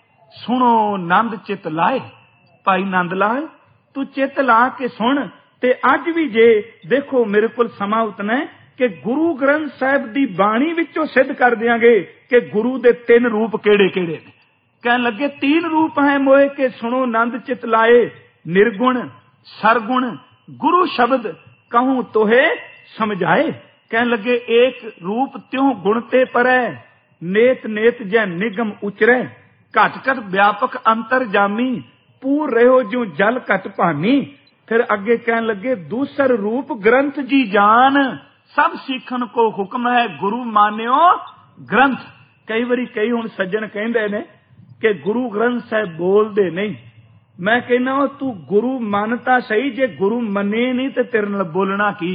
सुनो नंद चित लाए। भाई नंद लाल तू चित ला के सुन। ते अज भी जे देखो मेरे कोल समा उतना है कि गुरु ग्रंथ साहिब दी बाणी विचों सिद्ध कर दियांगे कि गुरु दे 3 रूप केड़े केड़े ने। कहन लगे 3 रूप हैं मोहे के सुनो नंद चित लाए, निर्गुण सरगुण गुरु शब्द कहूं तोहे समझाए। कहन लगे एक रूप त्यों गुणते परै, नेत नेत जै निगम उचरै, घट घट व्यापक अंतर जामी, पूर रहो ज्यों जल घट भानी। फिर अगे कहन लगे दूसर रूप ग्रंथ जी जान, सब सीखन को हुक्म है गुरु मान्यो ग्रंथ। कई बारी कई हुण सज्जन कहंदे ने कि गुरु ग्रंथ साहिब बोलदे नहीं। मैं कहना तू गुरु मनता सही, जे गुरु मने नहीं ते तेरे नाल बोलना की।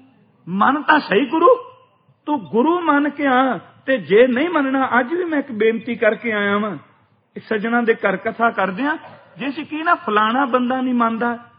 मनता सही गुरु, तू गुरु मन के आ ते जे नहीं मनना। अज भी मैं एक बेनती करके आया वां सज्जणा दे घर कथा करदे आ, जे सी की ना फलाना बंदा नहीं मनदा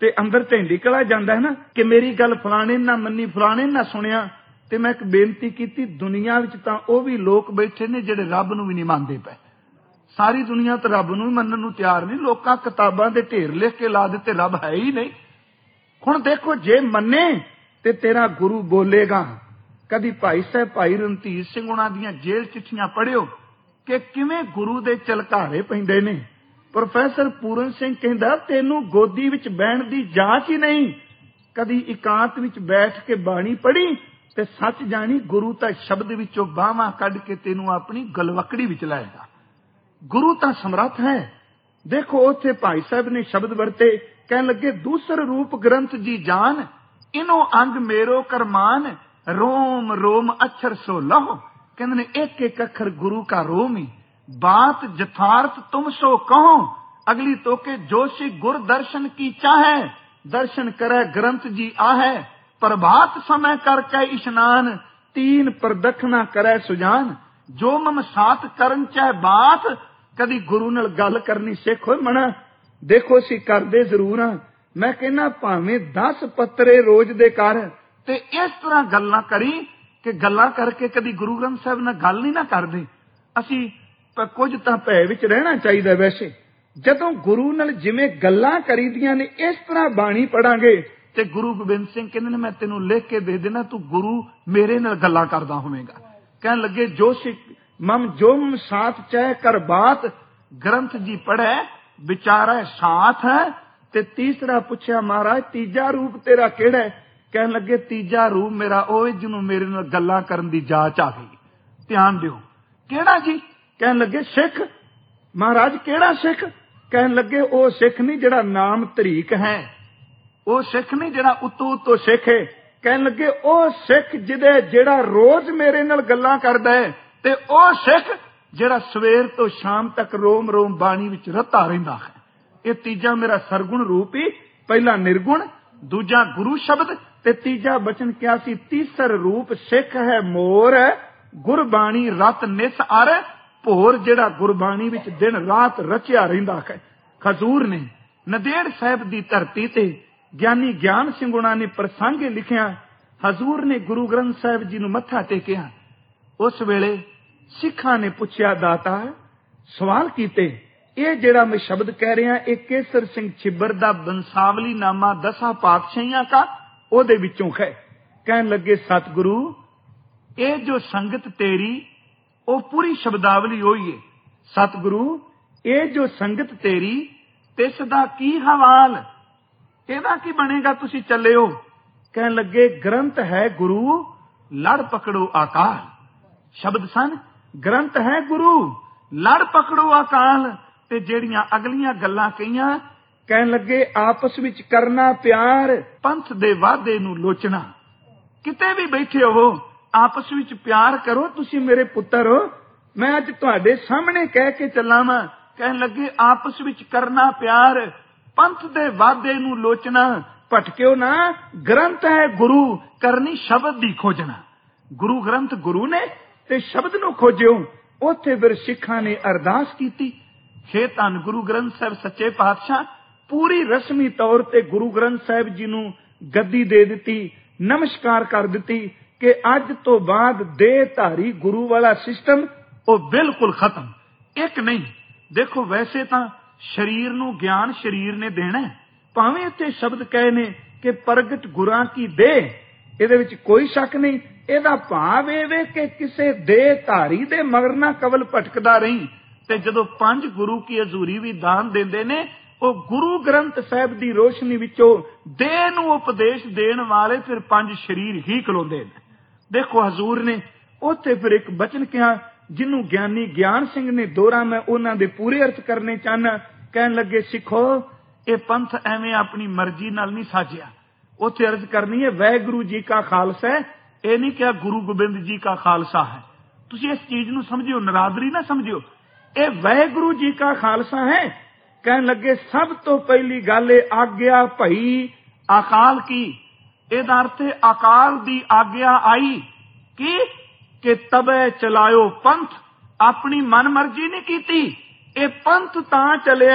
ਤੇ ਅੰਦਰ ਢੇਂਡੀ ਕਲਾ ਜਾਂਦਾ ਹੈ ਨਾ ਕਿ ਮੇਰੀ ਗੱਲ ਫਲਾਣੇ ਨਾ ਮੰਨੀ, ਫਲਾਣੇ ਨਾ ਸੁਣਿਆ। ਤੇ ਮੈਂ ਇੱਕ ਬੇਨਤੀ ਕੀਤੀ, ਦੁਨੀਆ ਵਿੱਚ ਤਾਂ ਉਹ ਵੀ ਲੋਕ ਬੈਠੇ ਨੇ ਜਿਹੜੇ ਰੱਬ ਨੂੰ ਵੀ ਨਹੀਂ ਮੰਨਦੇ ਪਏ। ਸਾਰੀ ਦੁਨੀਆ ਤਾਂ ਰੱਬ ਨੂੰ ਵੀ ਮੰਨਣ ਨੂੰ ਤਿਆਰ ਨਹੀਂ। ਲੋਕਾਂ ਕਿਤਾਬਾਂ ਦੇ ਢੇਰ ਲਿਖ ਕੇ ਲਾ ਦਿੱਤੇ, ਰੱਬ ਹੈ ਹੀ ਨਹੀਂ। ਹੁਣ ਦੇਖੋ, ਜੇ ਮੰਨੇ ਤੇ ਤੇਰਾ ਗੁਰੂ ਬੋਲੇਗਾ। ਕਦੀ ਭਾਈ ਸਾਹਿਬ ਭਾਈ ਰਣਧੀਰ ਸਿੰਘ ਉਹਨਾਂ ਦੀਆਂ ਜੇਲ੍ਹ ਚਿੱਠੀਆਂ ਪੜ੍ਹਿਓ ਕਿ ਕਿਵੇਂ ਗੁਰੂ ਦੇ ਚਲਕਾਰੇ ਪੈਂਦੇ ਨੇ। ਪ੍ਰੋਫੈਸਰ ਪੂਰਨ ਸਿੰਘ ਕਹਿੰਦਾ, ਤੈਨੂੰ ਗੋਦੀ ਵਿੱਚ ਬਹਿਣ ਦੀ ਜਾਂਚ ਹੀ ਨਹੀਂ। ਕਦੀ ਇਕਾਂਤ ਵਿੱਚ ਬੈਠ ਕੇ ਬਾਣੀ ਪੜ੍ਹੀ ਤੇ ਸੱਚ ਜਾਣੀ, ਗੁਰੂ ਤਾਂ ਸ਼ਬਦ ਵਿੱਚੋਂ ਬਾਹਾਂ ਕੱਢ ਕੇ ਤੈਨੂੰ ਆਪਣੀ ਗਲਵਕੜੀ ਵਿੱਚ ਲਾਏਗਾ। ਗੁਰੂ ਤਾਂ ਸਮਰੱਥ ਹੈ। ਦੇਖੋ, ਉੱਥੇ ਭਾਈ ਸਾਹਿਬ ਨੇ ਸ਼ਬਦ ਵਰਤੇ, ਕਹਿਣ ਲੱਗੇ, ਦੂਸਰ ਰੂਪ ਗ੍ਰੰਥ ਜੀ ਜਾਨ, ਇਨੋ ਅੰਗ ਮੇਰੋ ਕਰਮਾਨ, ਰੋਮ ਰੋਮ ਅਛਰ ਸੋ ਲਹੋ। ਕਹਿੰਦੇ ਨੇ ਇੱਕ ਇੱਕ ਅੱਖਰ ਗੁਰੂ ਕਾ ਰੋਮ ਹੀ, ਬਾਤ ਜਥਾਰਥ ਤੁਮ ਸੋ ਕਹੋ। ਅਗਲੀ ਤੋਕੇ ਜੋਸ਼ੀ ਗੁਰ ਦਰਸ਼ਨ ਕੀ ਚਾਹੈ, ਦਰਸ਼ਨ ਕਰੈ ਗ੍ਰੰਥ ਜੀ ਆਹੈ। ਪ੍ਰਭਾਤ ਸਮੇਂ ਕਰਕੇ ਇਸ਼ਨਾਨ, ਤੀਨ ਪ੍ਰਦਖਣਾ ਕਰੈ ਸੁਜਾਨ। ਜੋ ਮਮ ਸਾਥ ਕਰਨ ਚਾਹੇ ਬਾਤ, ਕਦੀ ਗੁਰੂ ਨਾਲ ਗੱਲ ਕਰਨੀ ਸਿੱਖ ਹੋਏ ਮਣਾ। ਦੇਖੋ, ਅਸੀਂ ਕਰਦੇ ਜ਼ਰੂਰ ਹਾਂ। ਮੈਂ ਕਹਿੰਦਾ ਭਾਵੇਂ 10 ਪੱਤਰੇ ਰੋਜ਼ ਦੇ ਕਰ, ਤੇ ਇਸ ਤਰ੍ਹਾਂ ਗੱਲਾਂ ਕਰੀ ਕਿ ਗੱਲਾਂ ਕਰਕੇ ਕਦੀ ਗੁਰੂ ਗ੍ਰੰਥ ਸਾਹਿਬ ਨਾਲ ਗੱਲ ਨਹੀਂ ਨਾ ਕਰਦੇ। ਅਸੀਂ ਕੁਝ ਤਾਂ ਭੈ ਵਿੱਚ ਰਹਿਣਾ ਚਾਹੀਦਾ। ਵੈਸੇ ਜਦੋਂ ਗੁਰੂ ਨਾਲ ਜਿਵੇਂ ਗੱਲਾਂ ਕਰੀਦੀਆਂ ਨੇ, ਇਸ ਤਰ੍ਹਾਂ ਬਾਣੀ ਪੜਾਂਗੇ ਤੇ ਗੁਰੂ ਗੋਬਿੰਦ ਸਿੰਘ ਕਹਿੰਦੇ ਨੇ, ਮੈਂ ਤੈਨੂੰ ਲਿਖ ਕੇ ਦੇ ਦੇਣਾ, ਤੂੰ ਗੁਰੂ ਮੇਰੇ ਨਾਲ ਗੱਲਾਂ ਕਰਦਾ ਹੋਵੇਗਾ। ਕਹਿਣ ਲੱਗੇ, ਜੋ ਸਿੱਖ ਮਮ ਜੋ ਮਮ ਸਾਥ ਚਾਹੇ ਕਰ ਬਾਤ, ਗ੍ਰੰਥ ਜੀ ਪੜ੍ਹੈ ਵਿਚਾਰੈ ਸਾਥ ਹੈ। ਤੇ ਤੀਸਰਾ ਪੁੱਛਿਆ, ਮਹਾਰਾਜ ਤੀਜਾ ਰੂਪ ਤੇਰਾ ਕਿਹੜਾ ਹੈ? ਕਹਿਣ ਲੱਗੇ, ਤੀਜਾ ਰੂਪ ਮੇਰਾ ਉਹ ਹੈ ਜਿਹਨੂੰ ਮੇਰੇ ਨਾਲ ਗੱਲਾਂ ਕਰਨ ਦੀ ਜਾਚ ਆ ਗਈ। ਧਿਆਨ ਦਿਓ, ਕਿਹੜਾ ਜੀ? ਕਹਿਣ ਲੱਗੇ, ਸਿੱਖ। ਮਹਾਰਾਜ ਕਿਹੜਾ ਸਿੱਖ? ਕਹਿਣ ਲੱਗੇ, ਉਹ ਸਿੱਖ ਨਹੀਂ ਜਿਹੜਾ ਨਾਮ ਤਰੀਕ ਹੈ, ਉਹ ਸਿੱਖ ਨਹੀਂ ਜਿਹੜਾ ਉਤੋਂ ਸਿੱਖ ਹੈ। ਕਹਿਣ ਲੱਗੇ, ਉਹ ਸਿੱਖ ਜਿਹੜਾ ਰੋਜ਼ ਮੇਰੇ ਨਾਲ ਗੱਲਾਂ ਕਰਦਾ ਹੈ, ਤੇ ਉਹ ਸਿੱਖ ਜਿਹੜਾ ਸਵੇਰ ਤੋਂ ਸ਼ਾਮ ਤੱਕ ਰੋਮ ਰੋਮ ਬਾਣੀ ਵਿੱਚ ਰਤਾ ਰਹਿੰਦਾ ਹੈ। ਇਹ ਤੀਜਾ ਮੇਰਾ ਸਰਗੁਣ ਰੂਪ ਹੀ, ਪਹਿਲਾ ਨਿਰਗੁਣ, ਦੂਜਾ ਗੁਰੂ ਸ਼ਬਦ, ਤੇ ਤੀਜਾ ਬਚਨ ਕਿਹਾ ਸੀ, ਤੀਸਰ ਰੂਪ ਸਿੱਖ ਹੈ ਮੋਰ, ਗੁਰਬਾਣੀ ਰਤ ਨਿਸ ਅਰ ਭੋਰ। ਜਿਹੜਾ ਗੁਰਬਾਣੀ ਵਿੱਚ ਦਿਨ ਰਾਤ ਰਚਿਆ ਰਹਿੰਦਾ ਹੈ। ਹਜ਼ੂਰ ਨੇ ਨੰਦੇੜ ਸਾਹਿਬ ਦੀ ਧਰਤੀ ਤੇ ਗਿਆਨੀ ਗਿਆਨ ਸਿੰਘ ਉਹਨਾਂ ਨੇ ਪ੍ਰਸੰਗ ਲਿਖਿਆ। ਹਜ਼ੂਰ ਨੇ ਗੁਰੂ ਗ੍ਰੰਥ ਸਾਹਿਬ ਜੀ ਨੂੰ ਮੱਥਾ ਟੇਕਿਆ। ਉਸ ਵੇਲੇ ਸਿੱਖਾਂ ਨੇ ਪੁੱਛਿਆ, ਦਾਤਾ ਸਵਾਲ ਕੀਤੇ, ਇਹ ਜਿਹੜਾ ਮੈਂ ਸ਼ਬਦ ਕਹਿ ਰਿਹਾ, ਇਹ ਕੇਸਰ ਸਿੰਘ ਛਿੱਬਰ ਦਾ ਬੰਸਾਵਲੀ ਨਾਮਾ 10 ਪਾਤਸ਼ਾਹੀਆਂ ਕਾ ਉਹਦੇ ਵਿੱਚੋਂ ਹੈ। ਕਹਿਣ ਲੱਗੇ, ਸਤਿਗੁਰੂ ਇਹ ਜੋ ਸੰਗਤ ਤੇਰੀ ਉਹ ਪੂਰੀ ਸ਼ਬਦਾਵਲੀ ਹੋਈ ਹੈ। ਸਤਿਗੁਰੂ ਇਹ ਜੋ ਸੰਗਤ ਤੇਰੀ, ਤਿਸ ਦਾ ਕੀ ਹਵਾਲ, ਇਹਦਾ ਕੀ ਬਣੇਗਾ? ਤੁਸੀਂ ਚੱਲੇ ਹੋ। ਕਹਿਣ ਲੱਗੇ, ਗ੍ਰੰਥ ਹੈ ਗੁਰੂ ਲੜ ਪਕੜੋ ਆਕਾਲ। ਸ਼ਬਦ ਸਨ, ਗ੍ਰੰਥ ਹੈ ਗੁਰੂ ਲੜ ਪਕੜੋ ਆਕਾਲ। ਤੇ ਜਿਹੜੀਆਂ ਅਗਲੀਆਂ ਗੱਲਾਂ ਕਹੀਆਂ, ਕਹਿਣ ਲੱਗੇ, ਆਪਸ ਵਿੱਚ ਕਰਨਾ ਪਿਆਰ, ਪੰਥ ਦੇ ਵਾਅਦੇ ਨੂੰ ਲੋਚਣਾ। ਕਿਤੇ ਵੀ ਬੈਠੇ ਹੋ, ਆਪਸ ਵਿੱਚ ਪਿਆਰ ਕਰੋ। ਤੁਸੀਂ ਮੇਰੇ ਪੁੱਤਰ ਹੋ, ਮੈਂ ਅੱਜ ਤੁਹਾਡੇ ਸਾਹਮਣੇ ਕਹਿ ਕੇ ਚੱਲਾਂ ਵਾਂ। ਕਹਿਣ ਲੱਗੇ, ਆਪਸ ਵਿੱਚ ਕਰਨਾ ਪਿਆਰ, ਪੰਥ ਦੇ ਵਾਅਦੇ ਨੂੰ ਲੋਚਣਾ। ਭਟਕਿਓ ਨਾ, ਗ੍ਰੰਥ ਹੈ ਗੁਰੂ, ਕਰਨੀ ਸ਼ਬਦ ਦੀ ਖੋਜਣਾ। ਗੁਰੂ ਗ੍ਰੰਥ ਗੁਰੂ ਨੇ ਤੇ ਸ਼ਬਦ ਨੂੰ ਖੋਜਿਓ। ਉੱਥੇ ਫਿਰ ਸਿੱਖਾਂ ਨੇ ਅਰਦਾਸ ਕੀਤੀ, ਹੇ ਧੰਨ ਗੁਰੂ ਗ੍ਰੰਥ ਸਾਹਿਬ ਸੱਚੇ ਪਾਤਸ਼ਾਹ, ਪੂਰੀ ਰਸਮੀ ਤੌਰ ਤੇ ਗੁਰੂ ਗ੍ਰੰਥ ਸਾਹਿਬ ਜੀ ਨੂੰ ਗੱਦੀ ਦੇ ਦਿੱਤੀ, ਨਮਸਕਾਰ ਕਰ ਦਿੱਤੀ ਕਿ ਅੱਜ ਤੋਂ ਬਾਅਦ ਦੇਹਧਾਰੀ ਗੁਰੂ ਵਾਲਾ ਸਿਸਟਮ ਉਹ ਬਿਲਕੁਲ ਖਤਮ। ਇੱਕ ਨਹੀਂ, ਦੇਖੋ ਵੈਸੇ ਤਾਂ ਸਰੀਰ ਨੂੰ ਗਿਆਨ ਸਰੀਰ ਨੇ ਦੇਣਾ, ਭਾਵੇਂ ਇੱਥੇ ਸ਼ਬਦ ਕਹੇ ਨੇ ਕਿ ਪ੍ਰਗਟ ਗੁਰਾਂ ਕੀ ਦੇਹ, ਇਹਦੇ ਵਿੱਚ ਕੋਈ ਸ਼ੱਕ ਨਹੀਂ। ਇਹਦਾ ਭਾਵ ਇਹ ਵੇ ਕਿ ਕਿਸੇ ਦੇਹਧਾਰੀ ਦੇ ਮਗਰ ਨਾ ਕਵਲ ਭਟਕਦਾ ਰਹੀ। ਤੇ ਜਦੋਂ 5 ਗੁਰੂ ਕੀ ਹਜ਼ੂਰੀ ਵੀ ਦਾਨ ਦਿੰਦੇ ਨੇ, ਉਹ ਗੁਰੂ ਗ੍ਰੰਥ ਸਾਹਿਬ ਦੀ ਰੋਸ਼ਨੀ ਵਿੱਚੋਂ ਦੇਹ ਨੂੰ ਉਪਦੇਸ਼ ਦੇਣ ਵਾਲੇ ਫਿਰ 5 ਸਰੀਰ ਹੀ ਖਲੋਂਦੇ ਨੇ। ਦੇਖੋ ਹਜ਼ੂਰ ਨੇ ਉੱਥੇ ਫਿਰ ਇੱਕ ਬਚਨ ਕਿਹਾ, ਜਿਹਨੂੰ ਗਿਆਨੀ ਗਿਆਨ ਸਿੰਘ ਨੇ ਦੋਹਰਾ, ਮੈਂ ਉਹਨਾਂ ਦੇ ਪੂਰੇ ਅਰਥ ਕਰਨੇ ਚਾਹਨਾ। ਕਹਿਣ ਲੱਗੇ, ਸਿੱਖੋ ਇਹ ਪੰਥ ਐਵੇਂ ਆਪਣੀ ਮਰਜ਼ੀ ਨਾਲ ਨਹੀਂ ਸਾਜਿਆ। ਉੱਥੇ ਅਰਜ਼ ਕਰਨੀ ਹੈ, ਵਾਹਿਗੁਰੂ ਜੀ ਕਾ ਖਾਲਸਾ ਹੈ, ਇਹ ਨਹੀਂ ਕਿਹਾ ਗੁਰੂ ਗੋਬਿੰਦ ਜੀ ਕਾ ਖਾਲਸਾ ਹੈ। ਤੁਸੀਂ ਇਸ ਚੀਜ਼ ਨੂੰ ਸਮਝਿਓ, ਨਰਾਦਰੀ ਨਾ ਸਮਝਿਓ। ਇਹ ਵਾਹਿਗੁਰੂ ਜੀ ਕਾ ਖਾਲਸਾ ਹੈ। ਕਹਿਣ ਲੱਗੇ, ਸਭ ਤੋਂ ਪਹਿਲੀ ਗੱਲ ਇਹ ਆਗਿਆ ਭਈ ਅਕਾਲ ਕੀ। ਇਹਦਾ ਅਰਥ ਹੈ ਅਕਾਲ ਦੀ ਆਗਿਆ ਆਈ ਕਿ ਤਬੇ ਚਲਾਇਓ ਪੰਥ। ਆਪਣੀ ਮਨ ਮਰਜ਼ੀ ਨਹੀਂ ਕੀਤੀ। ਇਹ ਪੰਥ ਤਾਂ ਚੱਲਿਆ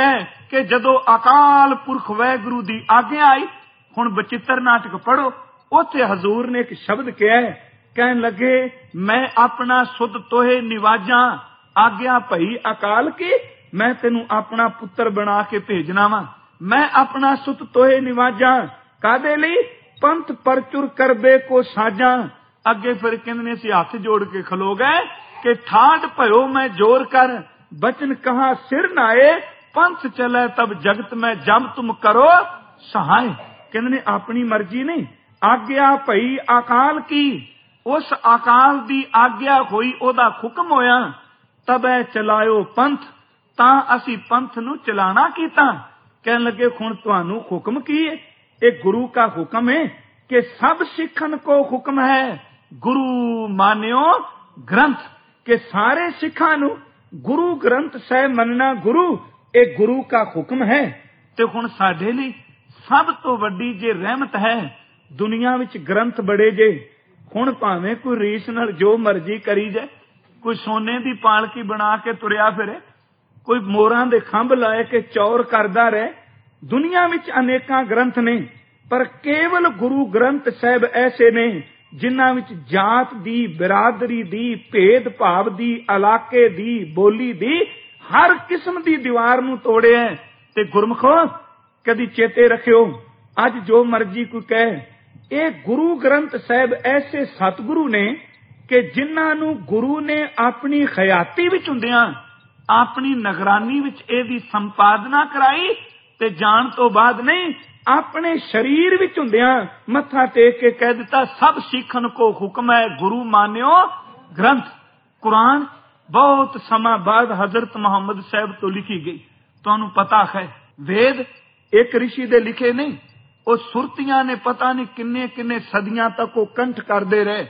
ਕਿ ਜਦੋਂ ਅਕਾਲ ਪੁਰਖ ਵਾਹਿਗੁਰੂ ਦੀ ਆਗਿਆ ਆਈ। ਹੁਣ ਬਚਿੱਤਰ ਨਾਟਕ ਪੜ੍ਹੋ, ਉੱਥੇ ਹਜ਼ੂਰ ਨੇ ਇੱਕ ਸ਼ਬਦ ਕਿਹਾ, ਕਹਿਣ ਲੱਗੇ ਮੈਂ ਆਪਣਾ ਸੁਧ ਤੋਹੇ ਨਿਵਾਜਾਂ, ਆਗਿਆ ਭਈ ਅਕਾਲ ਕੀ, ਮੈਂ ਤੈਨੂੰ ਆਪਣਾ ਪੁੱਤਰ ਬਣਾ ਕੇ ਭੇਜਣਾ ਵਾ। ਮੈਂ ਆਪਣਾ ਸੁਤ ਤੋਹੇ ਨਿਵਾਜਾਂ, ਕਾਦੇ ਲਈ? ਪੰਥ ਪਰਚੁਰ ਕਰਬੇ ਕੋ ਸਾਜਾਂ। ਅੱਗੇ ਫਿਰ ਕਹਿੰਦੇ ਨੇ ਅਸੀਂ ਹੱਥ ਜੋੜ ਕੇ ਖਲੋ ਗਏ ਕਿ ਠਾਠ ਭਇਓ ਮੈਂ ਜੋਰ ਕਰ, ਬਚਨ ਕਹਾ ਸਿਰ ਨਾਏ, ਪੰਥ ਚਲੇ ਤਬ ਜਗਤ ਮੈਂ ਜਬ ਤੁਮ ਕਰੋ ਸਹਾਏ। ਕਹਿੰਦੇ ਨੇ ਆਪਣੀ ਮਰਜ਼ੀ ਨਹੀਂ, ਆਗਿਆ ਭਈ ਅਕਾਲ ਕੀ, ਉਸ ਅਕਾਲ ਦੀ ਆਗਿਆ ਹੋਈ, ਉਹਦਾ ਹੁਕਮ ਹੋਇਆ। ਤਬੈ ਚਲਾਇਓ ਪੰਥ, ਤਾਂ ਅਸੀਂ ਪੰਥ ਨੂੰ ਚਲਾਣਾ ਕੀਤਾ। ਕਹਿਣ ਲੱਗੇ ਹੁਣ ਤੁਹਾਨੂੰ ਹੁਕਮ ਕੀ ਹੈ? ਇਹ ਗੁਰੂ का ਹੁਕਮ ਹੈ ਕਿ ਸਭ ਸਿੱਖਣ ਕੋ ਹੁਕਮ ਹੈ ਗੁਰੂ ਮਾਨਿਓ ਗ੍ਰੰਥ, ਕਿ ਸਾਰੇ ਸਿੱਖਾਂ ਨੂੰ ਗੁਰੂ ਗ੍ਰੰਥ ਸਾਹਿਬ ਮੰਨਣਾ, ਗੁਰੂ ਇਹ ਗੁਰੂ का ਹੁਕਮ ਹੈ। ਤੇ ਹੁਣ ਸਾਡੇ ਲਈ ਸਭ ਤੋਂ ਵੱਡੀ ਜੇ ਰਹਿਮਤ ਹੈ, ਦੁਨੀਆ ਵਿੱਚ ਗ੍ਰੰਥ ਬੜੇ ਜੇ, ਹੁਣ ਭਾਵੇਂ ਕੋਈ ਰੀਸ ਨਾਲ ਜੋ ਮਰਜ਼ੀ ਕਰੀ ਜਾਏ, ਕੋਈ ਸੋਨੇ ਦੀ ਪਾਲਕੀ ਬਣਾ ਕੇ ਤੁਰਿਆ ਫਿਰੇ, ਕੋਈ ਮੋਰਾਂ ਦੇ ਖੰਭ ਲਾਏ ਕੇ ਚੌਰ ਕਰਦਾ ਰਹੇ। ਦੁਨੀਆ ਵਿੱਚ ਅਨੇਕਾਂ ਗ੍ਰੰਥ ਨੇ, ਪਰ ਕੇਵਲ ਗੁਰੂ ਗ੍ਰੰਥ ਸਾਹਿਬ ਐਸੇ ਨੇ ਜਿਨ੍ਹਾਂ ਵਿੱਚ ਜਾਤ ਦੀ, ਬਿਰਾਦਰੀ ਦੀ, ਭੇਦ ਭਾਵ ਦੀ, ਇਲਾਕੇ ਦੀ, ਬੋਲੀ ਦੀ, ਹਰ ਕਿਸਮ ਦੀ ਦੀਵਾਰ ਨੂੰ ਤੋੜਿਆ। ਤੇ ਗੁਰਮਖੋ ਕਦੀ ਚੇਤੇ ਰੱਖਿਓ, ਅੱਜ ਜੋ ਮਰਜ਼ੀ ਕੋਈ ਕਹੇ, ਇਹ ਗੁਰੂ ਗ੍ਰੰਥ ਸਾਹਿਬ ਐਸੇ ਸਤਿਗੁਰੂ ਨੇ ਕਿ ਜਿਨ੍ਹਾਂ ਨੂੰ ਗੁਰੂ ਨੇ ਆਪਣੀ ਖਿਆਤੀ ਵਿੱਚ ਹੁੰਦਿਆਂ, ਆਪਣੀ ਨਿਗਰਾਨੀ ਵਿੱਚ ਇਹਦੀ ਸੰਪਾਦਨਾ ਕਰਾਈ, ਤੇ ਜਾਣ ਤੋਂ ਬਾਅਦ ਨਹੀਂ, ਆਪਣੇ ਸਰੀਰ ਵਿੱਚ ਹੁੰਦਿਆਂ ਮੱਥਾ ਟੇਕ ਕੇ ਕਹਿ ਦਿੱਤਾ ਸਭ ਸਿੱਖਣ ਕੋ ਹੁਕਮ ਹੈ ਗੁਰੂ ਮਾਨਿਓ ਗ੍ਰੰਥ। ਕੁਰਾਨ ਬਹੁਤ ਸਮਾਂ ਬਾਅਦ ਹਜ਼ਰਤ ਮੁਹੰਮਦ ਸਾਹਿਬ ਤੋਂ ਲਿਖੀ ਗਈ। ਤੁਹਾਨੂੰ ਪਤਾ ਹੈ ਵੇਦ ਇੱਕ ਰਿਸ਼ੀ ਦੇ ਲਿਖੇ ਨਹੀਂ, ਉਹ ਸੁਰਤੀਆਂ ਨੇ ਪਤਾ ਨਹੀਂ ਕਿੰਨੇ ਕਿੰਨੇ ਸਦੀਆਂ ਤੱਕ ਉਹ ਕੰਠ ਕਰਦੇ ਰਹੇ।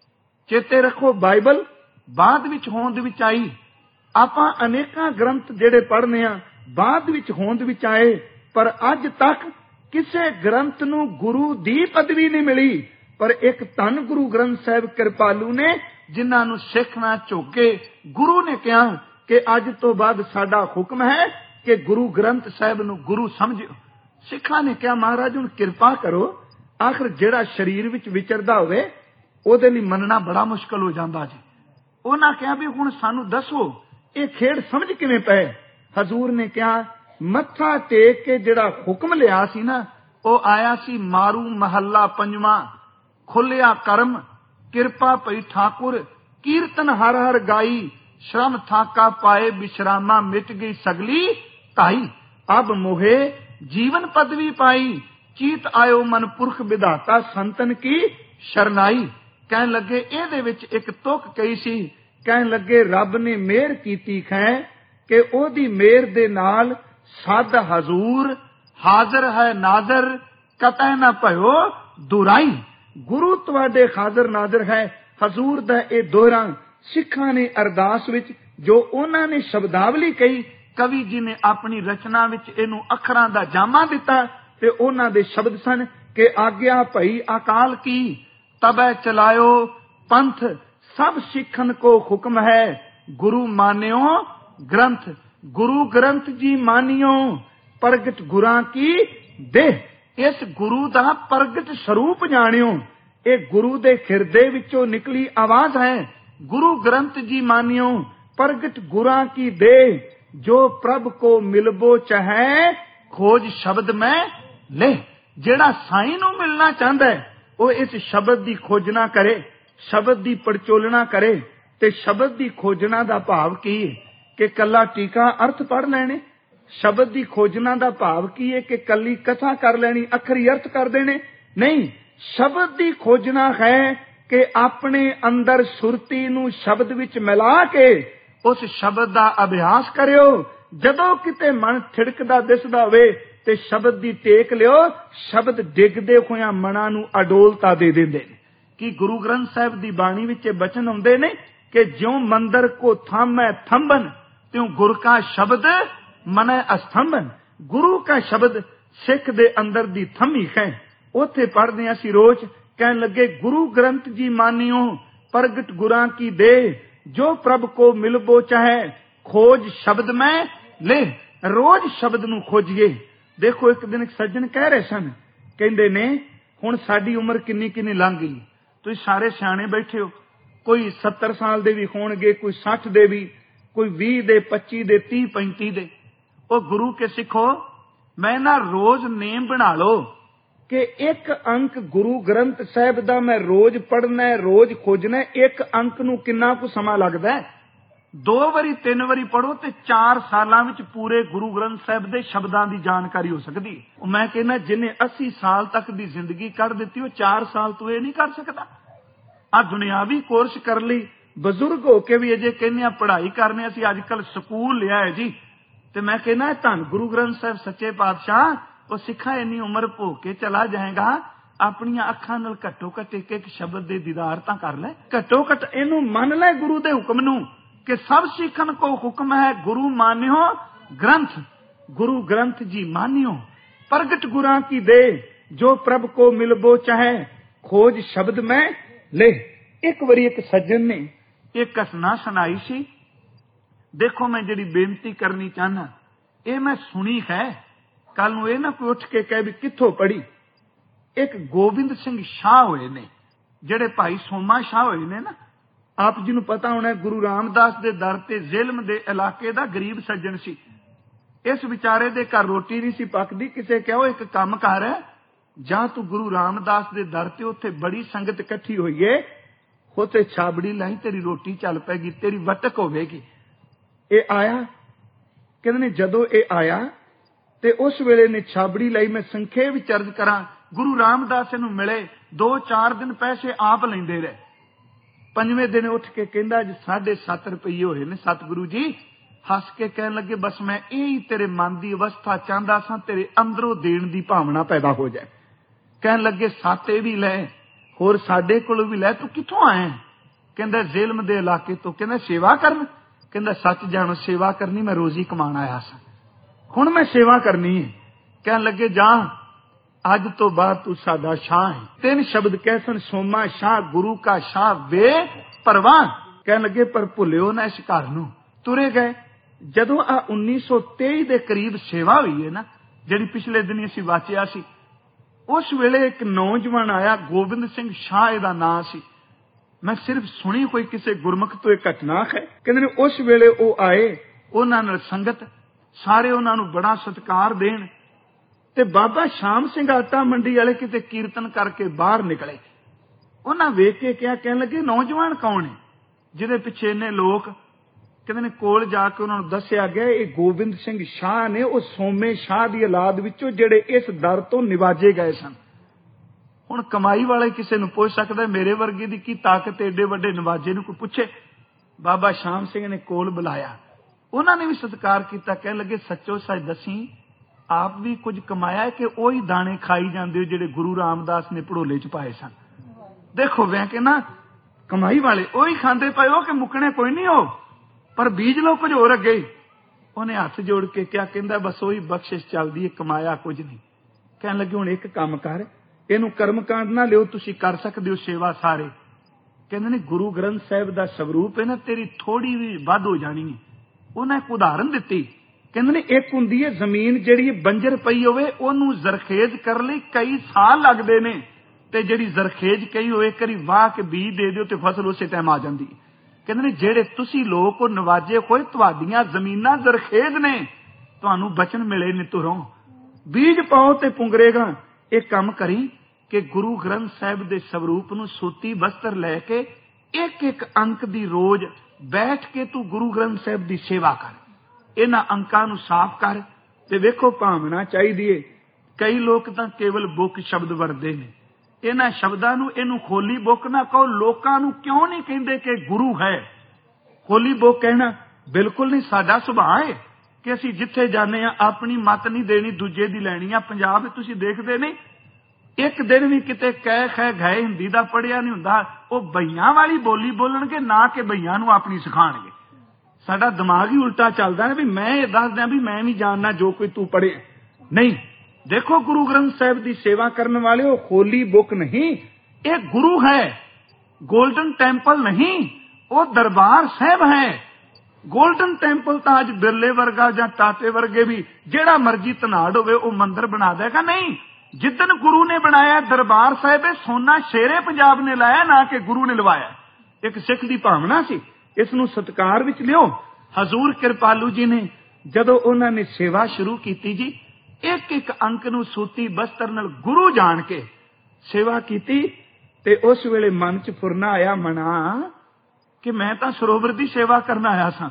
ਚੇਤੇ ਰੱਖੋ ਬਾਈਬਲ ਬਾਅਦ ਵਿੱਚ ਹੋਂਦ ਵਿੱਚ ਆਈ। ਆਪਾਂ ਅਨੇਕਾਂ ਗ੍ਰੰਥ ਜਿਹੜੇ ਪੜ੍ਹਨੇ ਆ ਬਾਅਦ ਵਿੱਚ ਹੋਂਦ ਵਿੱਚ ਆਏ, ਪਰ ਅੱਜ ਤੱਕ ਕਿਸੇ ਗ੍ਰੰਥ ਨੂੰ ਗੁਰੂ ਦੀ ਪਦਵੀ ਨਹੀਂ ਮਿਲੀ। ਪਰ ਇੱਕ ਧੰਨ ਗੁਰੂ ਗ੍ਰੰਥ ਸਾਹਿਬ ਕਿਰਪਾਲੂ ਨੇ, ਜਿਨ੍ਹਾਂ ਨੂੰ ਸਿੱਖ ਨਾ ਝੁਕੇ। ਗੁਰੂ ਨੇ ਕਿਹਾ ਕਿ ਅੱਜ ਤੋਂ ਬਾਅਦ ਸਾਡਾ ਹੁਕਮ ਹੈ ਕਿ ਗੁਰੂ ਗ੍ਰੰਥ ਸਾਹਿਬ ਨੂੰ ਗੁਰੂ ਸਮਝਿਓ। ਸਿੱਖਾਂ ਨੇ ਕਿਹਾ ਮਹਾਰਾਜ ਹੁਣ ਕਿਰਪਾ ਕਰੋ, ਆਖਰ ਜਿਹੜਾ ਸਰੀਰ ਵਿੱਚ ਵਿਚਰਦਾ ਹੋਵੇ ਉਹਦੇ ਲਈ ਮੰਨਣਾ ਬੜਾ ਮੁਸ਼ਕਲ ਹੋ ਜਾਂਦਾ ਜੀ। ਉਹਨਾਂ ਕਿਹਾ ਵੀ ਹੁਣ ਸਾਨੂੰ ਦੱਸੋ ਇਹ ਖੇਡ ਸਮਝ ਕਿਵੇਂ ਪਏ। ਹਜ਼ੂਰ ਨੇ ਕਿਹਾ ਮੱਥਾ ਟੇਕ ਕੇ ਜਿਹੜਾ ਹੁਕਮ ਲਿਆ ਸੀ ਨਾ, ਉਹ ਆਇਆ ਸੀ ਮਾਰੂ ਮਹੱਲਾ ਪੰਜਵਾਂ, ਖੁੱਲਿਆ ਕਰਮ ਕਿਰਪਾ ਪਈ ਠਾਕੁਰ, ਕੀਰਤਨ ਹਰ ਹਰ ਗਾਈ, ਸ਼ਰਮ ਥਾਕਾ ਪਾਏ ਵਿਸ਼ਰਾਮਾ, ਮਿਟ ਗਈ ਸਗਲੀ ਢਾਈ, ਅਬ ਮੋਹੇ ਜੀਵਨ ਪਦਵੀ ਪਾਈ, ਚੀਤ ਆਇਓ ਮਨ ਪੁਰਖ ਵਿਧਾਤਾ ਸੰਤਨ ਕੀ ਸ਼ਰਨਾਈ। ਕਹਿਣ ਲੱਗੇ ਇਹਦੇ ਵਿੱਚ ਇੱਕ ਤੁਕ ਕਹੀ ਸੀ, ਕਹਿਣ ਲੱਗੇ ਰੱਬ ਨੇ ਮਿਹਰ ਕੀਤੀ ਹੈ ਕਿ ਉਹਦੀ ਮਿਹਰ ਦੇ ਨਾਲ ਸਦ ਹਜ਼ੂਰ ਹਾਜ਼ਰ ਹੈ ਨਾਜ਼ਰ, ਕਤੈ ਨਾ ਭਇਓ ਦੁਰਾਈ। ਗੁਰੂ ਤੁਹਾਡੇ ਹਾਜ਼ਰ ਨਾਜ਼ਰ ਹੈ। ਹਜ਼ੂਰ ਦਾ ਇਹ ਦੋਹਰਾ ਸਿੱਖਾਂ ਨੇ ਅਰਦਾਸ ਵਿੱਚ ਜੋ ਉਹਨਾਂ ਨੇ ਸ਼ਬਦਾਵਲੀ ਕਹੀ, ਕਵੀ ਜੀ ਨੇ ਆਪਣੀ ਰਚਨਾ ਵਿੱਚ ਇਹਨੂੰ ਅੱਖਰਾਂ ਦਾ ਜਾਮਾ ਦਿੱਤਾ, ਤੇ ਉਹਨਾਂ ਦੇ ਸ਼ਬਦ ਸਨ ਕਿ ਆਗਿਆ ਭਈ ਅਕਾਲ ਕੀ, ਤਬੈ ਚਲਾਇਓ ਪੰਥ, ਸਭ ਸਿੱਖਣ ਕੋ ਹੁਕਮ ਹੈ ਗੁਰੂ ਮਾਨਿਓ ਗ੍ਰੰਥ। ਗੁਰੂ ਗ੍ਰੰਥ ਜੀ ਮਾਨਿਓ, ਪ੍ਰਗਟ ਗੁਰਾਂ ਕੀ ਦੇਹ, ਇਸ ਗੁਰੂ ਦਾ ਪ੍ਰਗਟ ਸਰੂਪ ਜਾਣਿਓ। ਇਹ ਗੁਰੂ ਦੇ ਹਿਰਦੇ ਵਿੱਚੋਂ ਨਿਕਲੀ ਆਵਾਜ਼ ਹੈ। ਗੁਰੂ ਗ੍ਰੰਥ ਜੀ ਮਾਨਿਓ, ਪ੍ਰਗਟ ਗੁਰਾਂ ਕੀ ਦੇਹ, ਜੋ ਪ੍ਰਭ ਕੋ ਮਿਲਬੋ ਚਾਹੈ, ਖੋਜ ਸ਼ਬਦ ਮੈਂ ਲੈ। ਜਿਹੜਾ ਸਾਈਂ ਨੂੰ ਮਿਲਣਾ ਚਾਹੁੰਦਾ ਹੈ ਉਹ ਇਸ ਸ਼ਬਦ ਦੀ ਖੋਜਣਾ ਕਰੇ, ਸ਼ਬਦ ਦੀ ਪੜਚੋਲਣਾ ਕਰੇ। ਤੇ ਸ਼ਬਦ ਦੀ ਖੋਜਣਾ ਦਾ ਭਾਵ ਕੀ ਹੈ ਕਿ ਕੱਲਾ ਟੀਕਾ ਅਰਥ ਪੜ੍ਹ ਲੈਣੇ। ਸ਼ਬਦ ਦੀ ਖੋਜਣਾ ਦਾ ਭਾਵ ਕੀ ਹੈ ਕਿ ਕੱਲੀ ਕਥਾ ਕਰ ਲੈਣੀ, ਅੱਖਰੀ ਅਰਥ ਕਰ ਦੇਣੇ ਨਹੀਂ। ਸ਼ਬਦ ਦੀ ਖੋਜਣਾ ਹੈ ਕਿ ਆਪਣੇ ਅੰਦਰ ਸੁਰਤੀ ਨੂੰ ਸ਼ਬਦ ਵਿੱਚ ਮਿਲਾ ਕੇ ਉਸ ਸ਼ਬਦ ਦਾ ਅਭਿਆਸ ਕਰਿਓ। ਜਦੋਂ ਕਿਤੇ ਮਨ ਥਿੜਕਦਾ ਦਿਸਦਾ ਹੋਵੇ ਤੇ ਸ਼ਬਦ ਦੀ ਟੇਕ ਲਿਓ, ਸ਼ਬਦ ਡਿੱਗਦੇ ਹੋਇਆਂ ਮਨਾਂ ਨੂੰ ਅਡੋਲਤਾ ਦੇ ਦਿੰਦੇ ਨੇ। ਕਿ ਗੁਰੂ ਗ੍ਰੰਥ ਸਾਹਿਬ ਦੀ ਬਾਣੀ ਵਿੱਚ ਬਚਨ ਹੁੰਦੇ ਨੇ ਕਿ ਜਿਉਂ ਮੰਦਰ ਕੋ ਥਾਮੈ ਥੰਬਨ, ਤਿਉਂ ਗੁਰ ਕਾ ਸ਼ਬਦ ਮਨੈ ਅਸਥੰਬਨ। ਗੁਰੂ ਕਾ ਸ਼ਬਦ ਸਿੱਖ ਦੇ ਅੰਦਰ ਦੀ ਥੰਮੀ ਹੈ। ਉੱਥੇ ਪੜ੍ਹਦੇ ਅਸੀਂ ਰੋਜ਼, ਕਹਿਣ ਲੱਗੇ ਗੁਰੂ ਗ੍ਰੰਥ ਜੀ ਮਾਨਿਓ, ਪ੍ਰਗਟ ਗੁਰਾਂ ਕੀ ਦੇ, ਜੋ ਪ੍ਰਭ ਕੋ ਮਿਲਬੋ ਚਾਹੈ, ਖੋਜ ਸ਼ਬਦ ਮੈਂ ਲੈ। रोज शब्द नूं खोजिए। देखो एक दिन एक सज्जन कह रहे सन, कहंदे ने हुण साडी उम्र किन्नी किन्नी लंघ गई, तुसीं सारे सियाणे बैठे हो, कोई 70 साल दे भी होणगे, कोई 60 दे भी, कोई 20 दे, 25 दे, 30 35 दे। ओ गुरु के सिखो, मैं ना रोज नेम बना लो कि एक अंक गुरु ग्रंथ साहिब दा मैं रोज पढ़ना है, रोज खोजना है। एक अंक नूं किन्ना कु समा लगदा है? 2 वारी 3 वारी पढ़ो ते 4 सालां विच पूरे गुरु ग्रंथ साहिब दे शब्दां दी जानकारी हो सकदी। मैं कहना जिन्हें 80 साल तक दी जिंदगी कढ़ दित्ती, वो 4 साल तो ये नहीं कर सकदा। आ दुनियावी कोर्स कर ली, बजुर्ग होके भी अजे कहने पढ़ाई करने, असीं अजकल स्कूल लिया है जी। ते मैं कहना धन गुरु ग्रंथ साहिब सच्चे पातशाह, वो सिखा इन्नी उम्र भोग के चला जाएगा, अपनियां अखां नाल घट्टो घट एक एक शब्द दे दीदार तां कर ले, घट्टो घट इनू मन ले गुरु दे हुक्म नू कि सब सिखन को हुक्म है गुरु मान्यो ग्रंथ। गुरु ग्रंथ जी मान्यो, प्रगट गुरां की दे, जो प्रभ को मिलबो चाहे, खोज शब्द में ले। एक बारी एक सज्जन ने एक घटना सुनाई सी। देखो मैं जिहड़ी बेनती करनी चाहना, ये मैं सुनी है, कल नूं ये ना कोई उठ के कहे भी कित्थों पढ़ी। एक गोबिंद सिंह शाह होए ने, जिहड़े भाई सोमा शाह होए ने ना, आप जी नूं पता होना गुरु रामदास दे दर ते झेलम दे इलाके दा गरीब सज्जन सी। इस विचारे दे घर रोटी नहीं सी पकदी, किसे कहो एक काम कर, जां तू गुरु रामदास दे दर ते उत्थे बड़ी संगत इकट्ठी होई है, उत्थे छाबड़ी लाई, तेरी रोटी चल पैगी, तेरी वटक होवेगी। ये आया, कहते ने जदों ये आया ते उस वेले ने छाबड़ी लाई। मैं संखेप विच अर्ज करा, गुरु रामदास नूं मिले, 2-4 दिन पैसे आप लैंदे रहे। 5वें दिन उठ के कहंदा जी 7.5 रुपये होए ने सतगुरु जी। हस के कहन लगे, बस मैं यही तेरे मन की अवस्था चाहता सा, तेरे अंदरों देण दी भावना पैदा हो जाए। कहन लगे 7 भी लै, होर साडे कोलों भी लै, तू कित्थों आया? कहंदा झेलम दे इलाके तो। कहंदा सेवा करन? कहंदा सच जानो सेवा करनी, मैं रोजी कमान आया सा, हुण मैं सेवा करनी है। कहन लगे जा अज तो बाद तू साडा शाह है। 3 शब्द कहसन, सोमा शाह, गुरु का शाह, वे परवान। कहन लगे पर भुलियो ना इस घर नूं। तुरे गए। जदों आ 1923 दे करीब सेवा हुई है ना, जिहड़ी पिछले दिन असीं वाचिया सी, उस वेले एक नौजवान आया, गोबिंद सिंह शाह इहदा नां सी। मैं सिर्फ सुनी कोई किसी गुरमुख तो एक घटना है। कहंदे ने उस वेले वो आए, उन्हां नाल संगत सारे उन्हां नूं बड़ा सत्कार देण, ते बाबा शाम सिंह आटा मंडी वाले किते कीर्तन करके बाहर निकले। उन्हां वेख के क्या कहन लगे, नौजवान कौन है जिहदे पिछे इन्ने लोग? कहंदे ने कोल जाके उन्हां नूं दस्सिया गया, ये गोबिंद सिंह शाह ने, वो सोमे शाह दी औलाद विचों जिहड़े इस दर तो निवाजे गए सन। हुण कमाई वाले किसी नूं पुछ सकदा, मेरे वर्गे दी की ताकत एडे वड्डे नवाजे नूं कोई पुछे? बाबा शाम सिंह ने कोल बुलाया, उन्होंने भी सत्कार किया। कहने लगे सच्चो सच दसी, आप भी कुछ कमाया है कि वही दाने खाई जाते हो जिहड़े गुरु रामदास ने भड़ोले च पाए सन? देखो मैं कहना कमाई वाले वही खांदे पे हो कि मुकने कोई नहीं हो, पर बीज लो कुछ होर अगे। उन्हें हाथ जोड़ के क्या कहंदा, बस वही बख्शिश चलदी है, कमाया कुछ नहीं। कहने लगे हुण एक काम कर, इनू कर्मकांड ना लियो, तुसीं कर सकदे हो सेवा सारे। कहंदे ने गुरु ग्रंथ साहिब दा स्वरूप है ना, तेरी थोड़ी भी वध हो जानी है। उन्हें एक उदाहरण दिती, कहंदे ने एक हुंदी है जमीन जिहड़ी बंजर पई होवे, ओनू जरखेज कर लई कई साल लगदे ने, ते जिहड़ी जरखेज कई होवे करी वाह के बीज दे दिओ ते फसल उसे टाइम आ जांदी। कहंदे ने जिहड़े तुसीं लोक ओ नवाजे होए, तुहाडीआं जमीनां जरखेज ने, तुहानू बचन मिले ने तुरों, बीज पाओ ते पुंगरेगा। एक काम करी कि गुरु ग्रंथ साहिब दे स्वरूप नू सूती वस्त्र लैके एक एक अंक दी रोज बैठ के तू गुरु ग्रंथ साहिब दी सेवा कर, इन्हां अंकां नू साफ कर। ते वेखो भावना चाहिदी है। कई लोग तां केवल बुक शब्द वरदे ने, इन्हां शब्दां नू इनू खोली बुक ना कहो। लोकां नू क्यों नहीं कहिंदे कि गुरु है? खोली बुक कहना बिल्कुल नहीं साडा सुभाਅ है कि असीं जिथे जाने अपनी मत नहीं देनी, दूजे दी लैनी आ। पंजाब तुसीं देखदे नहीं, एक दिन भी किते कह खै गए हिंदी दा पढ़िया नहीं हुंदा, वो बईयां वाली बोली बोलणगे ना कि बईयां नू अपनी सिखाणगे। साडा दिमाग ही उल्टा चलदा है भी मैं ये दस दियां भी मैं भी जानना जो कोई तू पढ़े नहीं। देखो गुरु ग्रंथ साहिब दी सेवा करने वाले वो खोली बुक नहीं, एक गुरु है, गोल्डन टेम्पल नहीं, वो दरबार साहिब है। ਗੋਲਡਨ ਟੈਂਪਲ ਤਾਂ ਅੱਜ ਬਿਰਲੇ ਵਰਗਾ ਜਾਂ ਟਾਟੇ ਵਰਗੇ ਵੀ ਜਿਹੜਾ ਮਰਜ਼ੀ ਧਨਾੜ ਹੋਵੇ ਉਹ ਮੰਦਿਰ ਬਣਾ ਦੇਗਾ। ਨਹੀਂ, ਜਿੱਦਣ ਗੁਰੂ ਨੇ ਬਣਾਇਆ ਦਰਬਾਰ ਸਾਹਿਬ, ਇਹ ਸੋਨਾ ਸ਼ੇਰੇ ਪੰਜਾਬ ਨੇ ਲਾਇਆ, ਨਾ ਕਿ ਗੁਰੂ ਨੇ ਲਵਾਇਆ। ਇੱਕ ਸਿੱਖ ਦੀ ਭਾਵਨਾ ਸੀ, ਇਸ ਨੂੰ ਸਤਿਕਾਰ ਵਿੱਚ ਲਿਓ। ਹਜ਼ੂਰ ਕਿਰਪਾਲੂ ਜੀ ਨੇ ਜਦੋਂ ਉਹਨਾਂ ਨੇ ਸੇਵਾ ਸ਼ੁਰੂ ਕੀਤੀ ਜੀ, ਇੱਕ ਇੱਕ ਅੰਕ ਨੂੰ ਸੂਤੀ ਬਸਤਰ ਨਾਲ ਗੁਰੂ ਜਾਣ ਕੇ ਸੇਵਾ ਕੀਤੀ। ਤੇ ਉਸ ਵੇਲੇ ਮਨ ਚ ਫੁਰਨਾ ਆਇਆ, ਮਨਾ ਕਿ ਮੈਂ ਤਾਂ ਸਰੋਵਰ ਦੀ ਸੇਵਾ ਕਰਨ ਆਇਆ ਸਾਂ,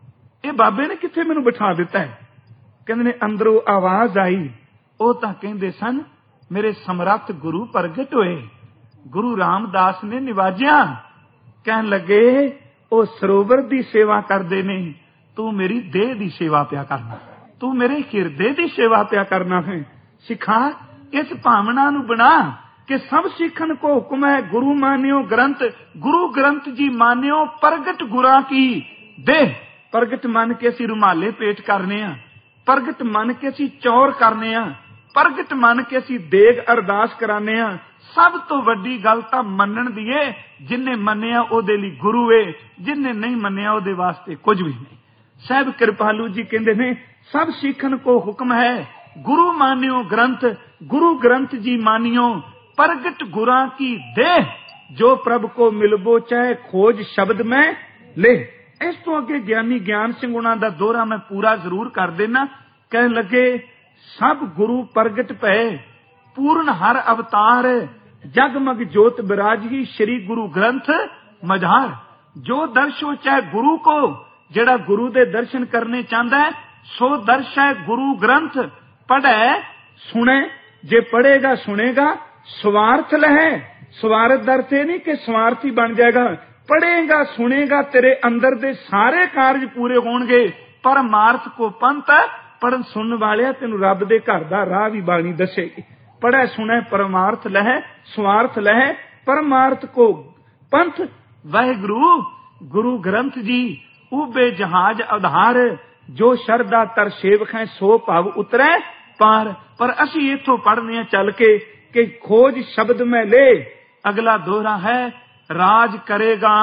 ਇਹ ਬਾਬੇ ਨੇ ਕਿੱਥੇ ਮੈਨੂੰ ਬਿਠਾ ਦਿੱਤਾ ਹੈ। ਕਹਿੰਦੇ ਨੇ ਅੰਦਰੋਂ ਆਵਾਜ਼ ਆਈ, ਉਹ ਤਾਂ ਕਹਿੰਦੇ ਸਨ ਮੇਰੇ ਸਮਰੱਥ ਗੁਰੂ ਪ੍ਰਗਟ ਹੋਏ, ਗੁਰੂ ਰਾਮਦਾਸ ਨੇ ਨਿਵਾਜਿਆ। ਕਹਿਣ ਲੱਗੇ ਉਹ ਸਰੋਵਰ ਦੀ ਸੇਵਾ ਕਰਦੇ ਨੇ, ਤੂੰ ਮੇਰੀ ਦੇਹ ਦੀ ਸੇਵਾ ਪਿਆ ਕਰਨਾ, ਤੂੰ ਮੇਰੇ ਹਿਰਦੇ ਦੀ ਸੇਵਾ ਪਿਆ ਕਰਨਾ ਹੈ। ਸਿੱਖਾ ਇਸ ਭਾਵਨਾ ਨੂੰ ਬਣਾ ਕਿ ਸਭ ਸਿੱਖਣ ਕੋ ਹੁਕਮ ਹੈ ਗੁਰੂ ਮਾਨਿਓ ਗ੍ਰੰਥ, ਗੁਰੂ ਗ੍ਰੰਥ ਜੀ ਮਾਨਿਓ ਪ੍ਰਗਟ ਗੁਰਾਂ ਕੀ ਦੇਹ। ਪ੍ਰਗਟ ਮੰਨ ਕੇ ਅਸੀਂ ਰੁਮਾਲੇ ਪੇਟ ਕਰਨੇ ਆ, ਪ੍ਰਗਟ ਮੰਨ ਕੇ ਅਸੀਂ ਚੌਰ ਕਰਨੇ ਆ, ਪ੍ਰਗਟ ਮੰਨ ਕੇ ਅਸੀਂ ਦੇਗ ਅਰਦਾਸ ਕਰਾਨੇ ਆ। ਸਭ ਤੋਂ ਵੱਡੀ ਗੱਲ ਤਾਂ ਮੰਨਣ ਦੀ ਏ, ਜਿਨਨੇ ਮੰਨਿਆ ਉਹਦੇ ਲਈ ਗੁਰੂ ਏ, ਜਿਨਨੇ ਨਹੀਂ ਮੰਨਿਆ ਉਹਦੇ ਵਾਸਤੇ ਕੁਝ ਵੀ ਨਹੀਂ। ਸਾਹਿਬ ਕਿਰਪਾਲੂ ਜੀ ਕਹਿੰਦੇ ਨੇ ਸਭ ਸਿੱਖਣ ਕੋ ਹੁਕਮ ਹੈ ਗੁਰੂ ਮਾਨਿਓ ਗ੍ਰੰਥ, ਗੁਰੂ ਗ੍ਰੰਥ ਜੀ ਮਾਨਿਓ ਪ੍ਰਗਟ ਗੁਰਾਂ ਕੀ ਦੇਹ, ਜੋ ਪ੍ਰਭ ਕੋ ਮਿਲਬੋ ਚਾਹੇ ਖੋਜ ਸ਼ਬਦ ਮੈਂ ਲੈ। ਇਸ ਤੋਂ ਅੱਗੇ ਗਿਆਨੀ ਗਿਆਨ ਸਿੰਘ ਉਹਨਾਂ ਦਾ ਦੋਹਰਾ ਮੈਂ ਪੂਰਾ ਜ਼ਰੂਰ ਕਰ ਦੇਣਾ। ਕਹਿਣ ਲੱਗੇ ਸਭ ਗੁਰੂ ਪ੍ਰਗਟ ਪਏ, ਪੂਰਨ ਹਰ ਅਵਤਾਰ, ਜਗਮਗ ਜੋਤ ਬਿਰਾਜੀ ਸ਼੍ਰੀ ਗੁਰੂ ਗ੍ਰੰਥ ਮਝਾਰ। ਜੋ ਦਰਸ਼ੋ ਚਾਹੇ ਗੁਰੂ ਕੋ, ਜਿਹੜਾ ਗੁਰੂ ਦੇ ਦਰਸ਼ਨ ਕਰਨੇ ਚਾਹੁੰਦਾ ਹੈ, ਸੋ ਦਰਸ਼ ਹੈ ਗੁਰੂ ਗ੍ਰੰਥ। ਪੜ੍ਹੈ ਸੁਣੇ, ਜੇ ਪੜ੍ਹੇਗਾ ਸੁਣੇਗਾ ਸਵਾਰਥ ਲਹੈ। ਸਵਾਰਥ ਦਾ ਅਰਥ ਇਹ ਨਹੀਂ ਕਿ ਸਵਾਰਥੀ ਬਣ ਜਾਏਗਾ, ਪੜ੍ਹੇਗਾ ਸੁਣੇਗਾ ਤੇਰੇ ਅੰਦਰ ਦੇ ਸਾਰੇ ਕਾਰਜ ਪੂਰੇ ਹੋਣਗੇ। ਪਰਮਾਰਥ ਕੋ ਪੰਥ, ਪੜਨ ਸੁਣਨ ਵਾਲਿਆ ਤੈਨੂੰ ਰੱਬ ਦੇ ਘਰ ਦਾ ਰਾਹ ਵੀ ਬਾਣੀ ਦੱਸੇਗੀ। ਪੜ੍ਹੈ ਸੁਣੈ ਪਰਮਾਰਥ ਲਹੈ, ਸਵਾਰਥ ਲਹੈ ਪਰਮਾਰਥ ਕੋ ਪੰਥ। ਵਾਹਿਗੁਰੂ ਗੁਰੂ ਗ੍ਰੰਥ ਜੀ ਉਬੇ ਜਹਾਜ਼ ਆਧਾਰ, ਜੋ ਸ਼ਰਧਾ ਤਰ ਸੇਵਕ ਹੈ ਸੋ ਭਵ ਉਤਰੈ ਪਾਰ। ਪਰ ਅਸੀਂ ਇੱਥੋਂ ਪੜ੍ਹਨੇ ਆ ਚੱਲ ਕੇ ਕਿ ਖੋਜ ਸ਼ਬਦ ਮੈਂ ਲੈ। ਅਗਲਾ ਦੋਹਰਾ ਹੈ ਰਾਜ ਕਰੇਗਾ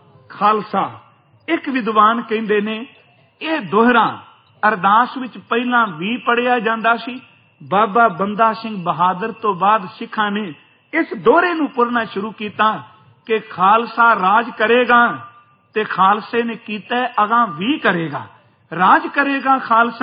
ਖਾਲਸਾ। ਇੱਕ ਵਿਦਵਾਨ ਕਹਿੰਦੇ ਨੇ ਇਹ ਦੋਹਰਾ ਅਰਦਾਸ ਵਿੱਚ ਪਹਿਲਾਂ ਵੀ ਪੜਿਆ ਜਾਂਦਾ ਸੀ। ਬਾਬਾ ਬੰਦਾ ਸਿੰਘ ਬਹਾਦਰ ਤੋਂ ਬਾਅਦ ਸਿੱਖਾਂ ਨੇ ਇਸ ਦੋਹਰੇ ਨੂੰ ਪੜ੍ਹਨਾ ਸ਼ੁਰੂ ਕੀਤਾ ਕਿ ਖਾਲਸਾ ਰਾਜ ਕਰੇਗਾ, ਤੇ ਖਾਲਸੇ ਨੇ ਕੀਤਾ ਅਗਾਂ ਵੀ ਕਰੇਗਾ। ਰਾਜ ਕਰੇਗਾ ਖਾਲਸਾ,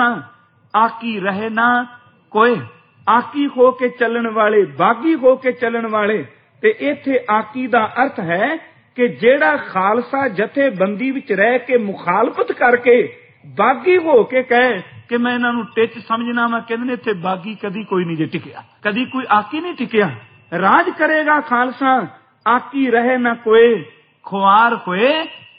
ਆਕੀ ਰਹੇ ਨਾ ਕੋਏ। ਆਕੀ ਹੋ ਕੇ ਚੱਲਣ ਵਾਲੇ, ਬਾਗੀ ਹੋ ਕੇ ਚੱਲਣ ਵਾਲੇ। ਤੇ ਇੱਥੇ ਆਕੀ ਦਾ ਅਰਥ ਹੈ ਕਿ ਜਿਹੜਾ ਖਾਲਸਾ ਜਥੇਬੰਦੀ ਵਿੱਚ ਰਹਿ ਕੇ ਮੁਖਾਲਫਤ ਕਰਕੇ ਬਾਗੀ ਹੋ ਕੇ ਕਹੇ ਕਿ ਮੈਂ ਇਹਨਾਂ ਨੂੰ ਟਿੱਚ ਸਮਝਣਾ, ਮੈਂ ਕਹਿੰਦੇ ਨੇ ਇੱਥੇ ਬਾਗੀ ਕਦੀ ਕੋਈ ਨਹੀਂ ਜੇ ਟਿਕਿਆ, ਕਦੀ ਕੋਈ ਆਕੀ ਨਹੀਂ ਟਿਕਿਆ। ਰਾਜ ਕਰੇਗਾ ਖਾਲਸਾ, ਆਕੀ ਰਹੇ ਨਾ ਕੋਏ, ਖੁਆਰ ਹੋਏ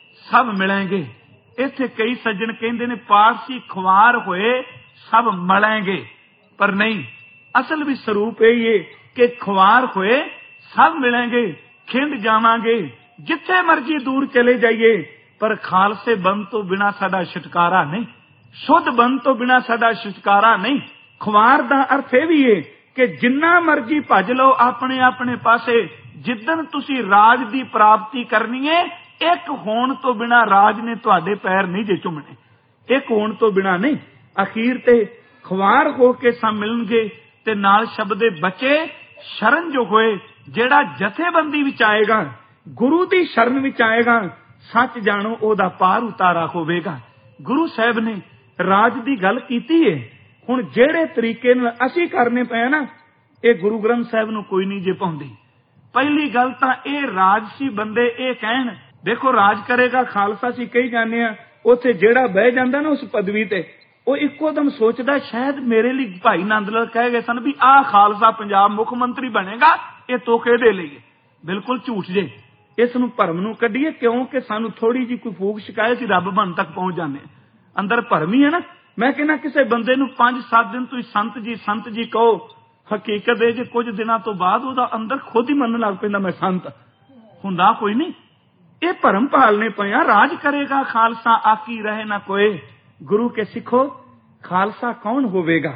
ਸਭ ਮਿਲਣਗੇ। ਇੱਥੇ ਕਈ ਸੱਜਣ ਕਹਿੰਦੇ ਨੇ ਪਾਰਸੀ ਖੁਆਰ ਹੋਏ ਸਭ ਮਿਲਣਗੇ, ਪਰ ਨਹੀਂ, ਅਸਲ ਵੀ ਸਰੂਪ ਇਹ ਹੈ ਕਿ ਖੁਆਰ ਹੋਏ ਸਭ ਮਿਲਣਗੇ, ਖਿੰਡ ਜਾਵਾਂਗੇ, ਜਿੱਥੇ ਮਰਜੀ ਦੂਰ ਚਲੇ ਜਾਈਏ, ਪਰ ਖਾਲਸੇ ਬੰਦ ਤੋਂ ਬਿਨਾਂ ਸਾਡਾ ਛੁਟਕਾਰਾ ਨਹੀਂ, ਸ਼ੁੱਧ ਬੰਦ ਤੋਂ ਬਿਨਾਂ ਸਾਡਾ ਛੁਟਕਾਰਾ ਨਹੀਂ। ਖੁਆਰ ਦਾ ਅਰਥ ਇਹ ਵੀ ਹੈ ਕਿ ਜਿੰਨਾ ਮਰਜੀ ਭੱਜ ਲਓ ਆਪਣੇ ਆਪਣੇ ਪਾਸੇ, ਜਿੱਦਣ ਤੁਸੀਂ ਰਾਜ ਦੀ ਪ੍ਰਾਪਤੀ ਕਰਨੀ ਹੈ, ਇੱਕ ਹੋਣ ਤੋਂ ਬਿਨਾਂ ਰਾਜ ਨੇ ਤੁਹਾਡੇ ਪੈਰ ਨਹੀਂ ਜੇ ਚੁੰਮਣੇ, ਇੱਕ ਹੋਣ ਤੋਂ ਬਿਨਾਂ ਨਹੀਂ। ਅਖੀਰ ਤੇ ਖੁਆਰ ਹੋ ਕੇ ਸਭ ਮਿਲਣਗੇ। ਤੇ ਨਾਲ ਸ਼ਬਦ ਦੇ ਬੱਚੇ ਸ਼ਰਨ ਜੋ ਹੋਏ, ਜਿਹੜਾ ਜਥੇਬੰਦੀ ਵਿੱਚ ਆਏਗਾ, ਗੁਰੂ ਦੀ ਸ਼ਰਨ ਵਿੱਚ ਆਏਗਾ, ਸੱਚ ਜਾਣੋ ਉਹਦਾ ਪਾਰ ਉਤਾਰਾ ਹੋਵੇਗਾ। ਗੁਰੂ ਸਾਹਿਬ ਨੇ ਰਾਜ ਦੀ ਗੱਲ ਕੀਤੀ ਹੈ। ਹੁਣ ਜਿਹੜੇ ਤਰੀਕੇ ਨਾਲ ਅਸੀਂ ਕਰਨੇ ਪਏ ਨਾ, ਇਹ ਗੁਰੂ ਗ੍ਰੰਥ ਸਾਹਿਬ ਨੂੰ ਕੋਈ ਨਹੀਂ ਜੇ ਪਾਉਂਦੀ। ਪਹਿਲੀ ਗੱਲ ਤਾਂ ਇਹ ਰਾਜਸੀ ਬੰਦੇ ਇਹ ਕਹਿਣ, ਦੇਖੋ ਰਾਜ ਕਰੇਗਾ ਖਾਲਸਾ ਸੀ ਕਹੀ ਜਾਂਦੇ ਆ, ਉੱਥੇ ਜਿਹੜਾ ਬਹਿ ਜਾਂਦਾ ਨਾ ਉਸ ਪਦਵੀ ਤੇ, ਉਹ ਇੱਕੋ ਦਮ ਸੋਚਦਾ ਸ਼ਾਇਦ ਮੇਰੇ ਲਈ ਭਾਈ ਨੰਦ ਲਾਲ ਕਹਿ ਗਏ ਸਨ ਵੀ ਆਹ ਖਾਲਸਾ ਪੰਜਾਬ ਮੁੱਖ ਮੰਤਰੀ ਬਣੇਗਾ, ਇਹ ਤੋਕੇ ਦੇ ਲਈ। ਬਿਲਕੁਲ ਝੂਠ ਜੇ। ਇਸ ਨੂੰ ਭਰਮ ਨੂੰ ਕੱਢੀਏ, ਕਿਉਂਕਿ ਸਾਨੂੰ ਥੋੜੀ ਜਿਹੀ ਕੋਈ ਫੂਕ ਸ਼ਿਕਾਇਤ ਸੀ ਰੱਬ ਬਣ ਤੱਕ ਪਹੁੰਚ ਜਾਂਦੇ ਅੰਦਰ ਭਰਮ ਹੀ ਹੈ ਨਾ। ਮੈਂ ਕਹਿੰਦਾ ਕਿਸੇ ਬੰਦੇ ਨੂੰ 5-7 ਦਿਨ ਤੁਸੀਂ ਸੰਤ ਜੀ ਕਹੋ, ਹਕੀਕਤ ਇਹ ਜੇ ਕੁਝ ਦਿਨਾਂ ਤੋਂ ਬਾਅਦ ਉਹਦਾ ਅੰਦਰ ਖੁਦ ਹੀ ਮੰਨਣ ਲੱਗ ਪੈਂਦਾ ਮੈਂ ਸੰਤ। ਹੁੰਦਾ ਕੋਈ ਨਹੀਂ। ਇਹ ਭਰਮ ਭਾਲਨੇ ਪਏ ਆ। ਰਾਜ ਕਰੇਗਾ ਖਾਲਸਾ, ਆਕੀ ਰਹੇ ਨਾ ਕੋਏ। ਗੁਰੂ ਕੇ ਸਿੱਖੋ, ਖਾਲਸਾ ਕੌਣ ਹੋਵੇਗਾ?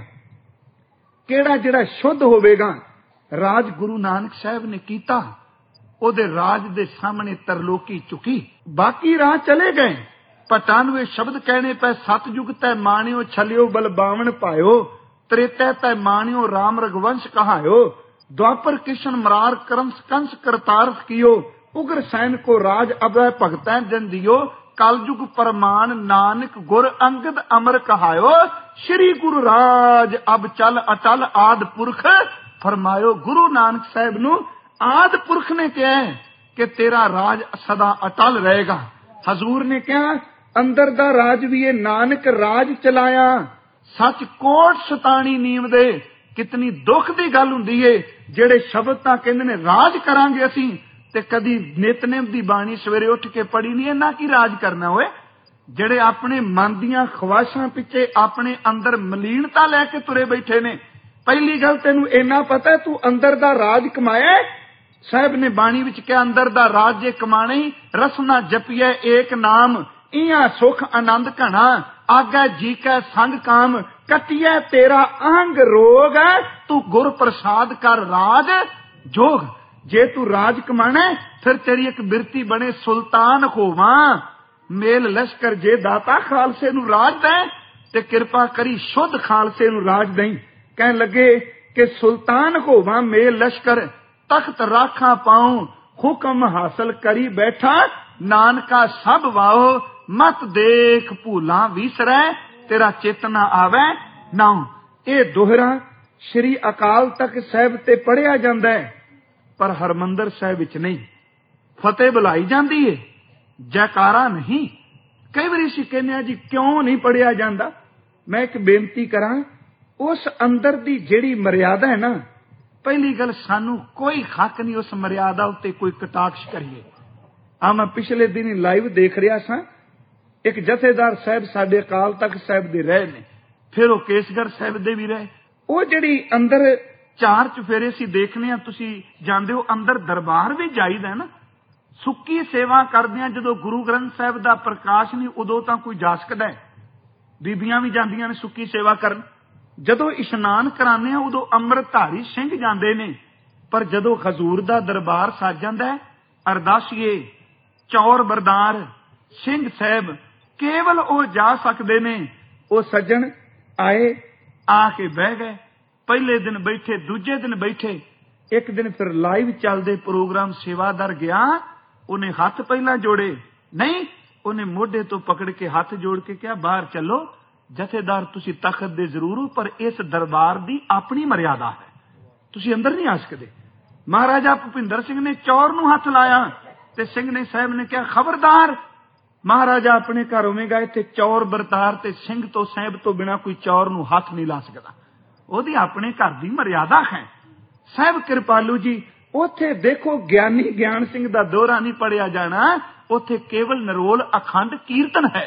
ਕਿਹੜਾ? ਜਿਹੜਾ ਸ਼ੁੱਧ ਹੋਵੇਗਾ। ਰਾਜ ਗੁਰੂ ਨਾਨਕ ਸਾਹਿਬ ਨੇ ਕੀਤਾ, ਉਹਦੇ ਰਾਜ ਦੇ ਸਾਹਮਣੇ ਤਰਲੋਕੀ ਝੁਕੀ, ਬਾਕੀ ਰਾਹ ਚਲੇ ਗਏ। 95 शब्द कहने पे सतयुग तै माणियो छलियो बलबावन पायो त्रेतै तै माणियो राम रघुवंश कहायो द्वापर किशन मरार कंस करतार कियो उग्र सैन को राज अभय भगतै जन दियो कलयुग परमान नानक गुर अंगद अमर कहायो श्री गुरु राज अब चल अटल आद पुरख फरमायो। गुरु नानक साहब नू आद पुरख ने कहा कि तेरा राज सदा अटल रहेगा। हजूर ने कहा अंदर दा राज भी है नानक राज चलाया सच कोट सतानी नीम दे। कितनी दुख दी गल हुंदी है जेड़े शब्द तां कहंदे ने राज करांगे असीं ते कदी नितनेम दी बाणी सवेरे उठ के पढ़ी नहीं। इन्ना की राज करना होए जेड़े अपने मन दियां ख्वाहिशां पिछे अपने अंदर मलीनता लैके तुरे बैठे ने। पहली गल तेनू इन्ना पता तू अंदर दा राज कमाया। साहब ने बाणी विच कहा अंदर दा राज जे कमाने रसना जपिए एक नाम इया सुख आनंद घना आगे जी कै संग काम कटिए तेरा अंग रोग तू गुर प्रसाद कर राज जोग। जे तू राज कमाना फिर तेरी एक बिरती बने सुल्तान होवा मेल लश्कर जे दाता खालसे नू राज दे ते कृपा करी शुद्ध खालसे नू राज दई। कहन लगे कि सुल्तान होवा मेल लश्कर तख्त राखा पाऊं हुक्म हासिल करी बैठा नानका सब वाओ मत देख भूला विसरै तेरा चेतना आवे नाउ। ये दोहरा श्री अकाल तख्त साहिब ते पढ़िया जांदा है पर हरमंदर साहिब विच नहीं। फतेह बुलाई जाती है जयकारा नहीं। कई बार असीं कहने जी क्यों नहीं पढ़िया जाता। मैं एक बेनती करा उस अंदर दी जिहड़ी मर्यादा है ना पहली गल सानू कोई हक नहीं उस मर्यादा उत्ते कोई कटाक्ष करिए। मैं पिछले दिन लाइव देख रहा सा एक जथेदार साहब साडे अकाल तख्त साहिब दे रहे ने फिर वो केसगढ़ साहिब दे भी रहे। वो जिहड़ी अंदर चार चुफेरे असीं देखने तुसीं जांदे हो अंदर दरबार भी जाईदा है ना। सुक्की सेवा करदियां जदों गुरु ग्रंथ साहिब दा प्रकाश नहीं उदों तां कोई जा सकदा है। बीबियां भी जांदियां ने सुक्की सेवा करन। जदों इशनान कराने उदों अमृतधारी सिंह जांदे ने पर जदों हजूर दा दरबार सज जांदा है अरदासीए चौर बरदार सिंह साहब केवल वो जा सकते ने। वो सज्जन आए आके बह गए पहले दिन बैठे दूजे दिन बैठे एक दिन फिर लाइव चलते प्रोग्राम सेवादार गया उन्हें हाथ पहला जोड़े नहीं उन्हें मोढे तो पकड़ के हाथ जोड़ के क्या बाहर चलो जथेदार तुसी तखत दे जरूर हो पर इस दरबार दी अपनी मर्यादा है तुसी अंदर नहीं आ सकते। महाराजा भुपिंदर सिंह ने चौर नूं हाथ लाया ते सिंह ने साहब ने क्या खबरदार महाराजा अपने घर होवेगा इत्थे चौर बरतार ते सिंह तो साहब तो बिना कोई चौर नूं हाथ नहीं ला सकता। ओदी अपने घर दी मर्यादा है। साहब कृपालू जी उथे देखो ज्ञानी ज्ञान सिंह दा दोहरा नहीं पढ़िया जाना उथे केवल नरोल अखंड कीर्तन है।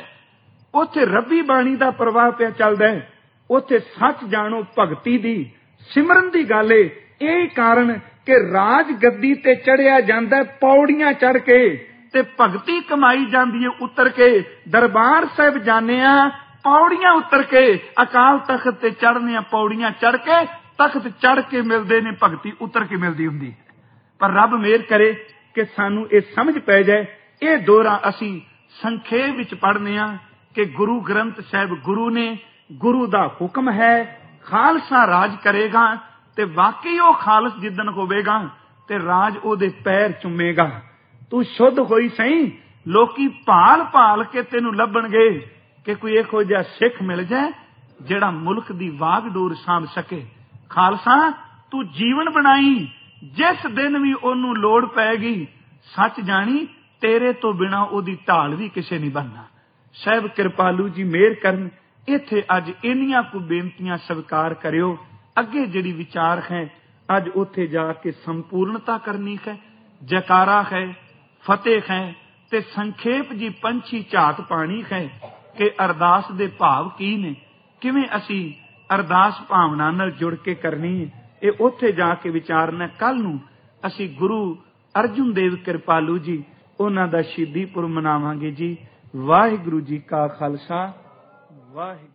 उथे रब्बी बाणी दा प्रवाह पिया चलदा है। उथे सच जानो भगती दी सिमरन दी गल है। यही कारण कि राज गद्दी ते चढ़िया जांदा पौड़ियां चढ़ के ते भगती कमाई जांदी है उतर के। दरबार साहिब जाने पौड़ियां उतर के अकाल तख्त ते चढ़ने पौड़ियां चढ़ के तख्त चढ़ के मिलते ने भगती उतर के मिलती हुंदी। पर रब मेहर करे कि सानू ये समझ पै जाए। ये दोहरा असी संखेप विच पढ़ने कि गुरु ग्रंथ साहिब गुरु ने गुरु दा हुक्म है खालसा राज करेगा ते वाकई वो खालस जिदन होवेगा ते राज ओदे पैर चुमेगा। तू शुद्ध होई सही लोकी भाल भाल के तेनू लभणगे कि कोई इहो जिहा सिख मिल जाए जेड़ा मुल्क दी वागडोर साम सके। खालसा तू जीवन बनाई जिस दिन भी ओनू लोड़ पैगी सच जानी तेरे तो बिना ओदी ढाल भी किसे नहीं बनना। साहब कृपालू जी मेहर करन इत्थे अज इन्नियां को बेनतियां स्वीकार करियो। अगे जिहड़ी विचार है अज उत्थे जाके संपूर्णता करनी है। जयकारा है फतेह है ते संखेप जी पंछी झात पानी है कि अरदास दे भाव की ने किवें असी अरदास भावना नाल जुड़ के करनी है। ये उत्थे जाके विचारना। कल नूं असी गुरु अर्जुन देव कृपालू जी उन्हां दा शहीदी पुरब मनावांगे जी। वाहिगुरू जी का खालसा वाहिगुरू।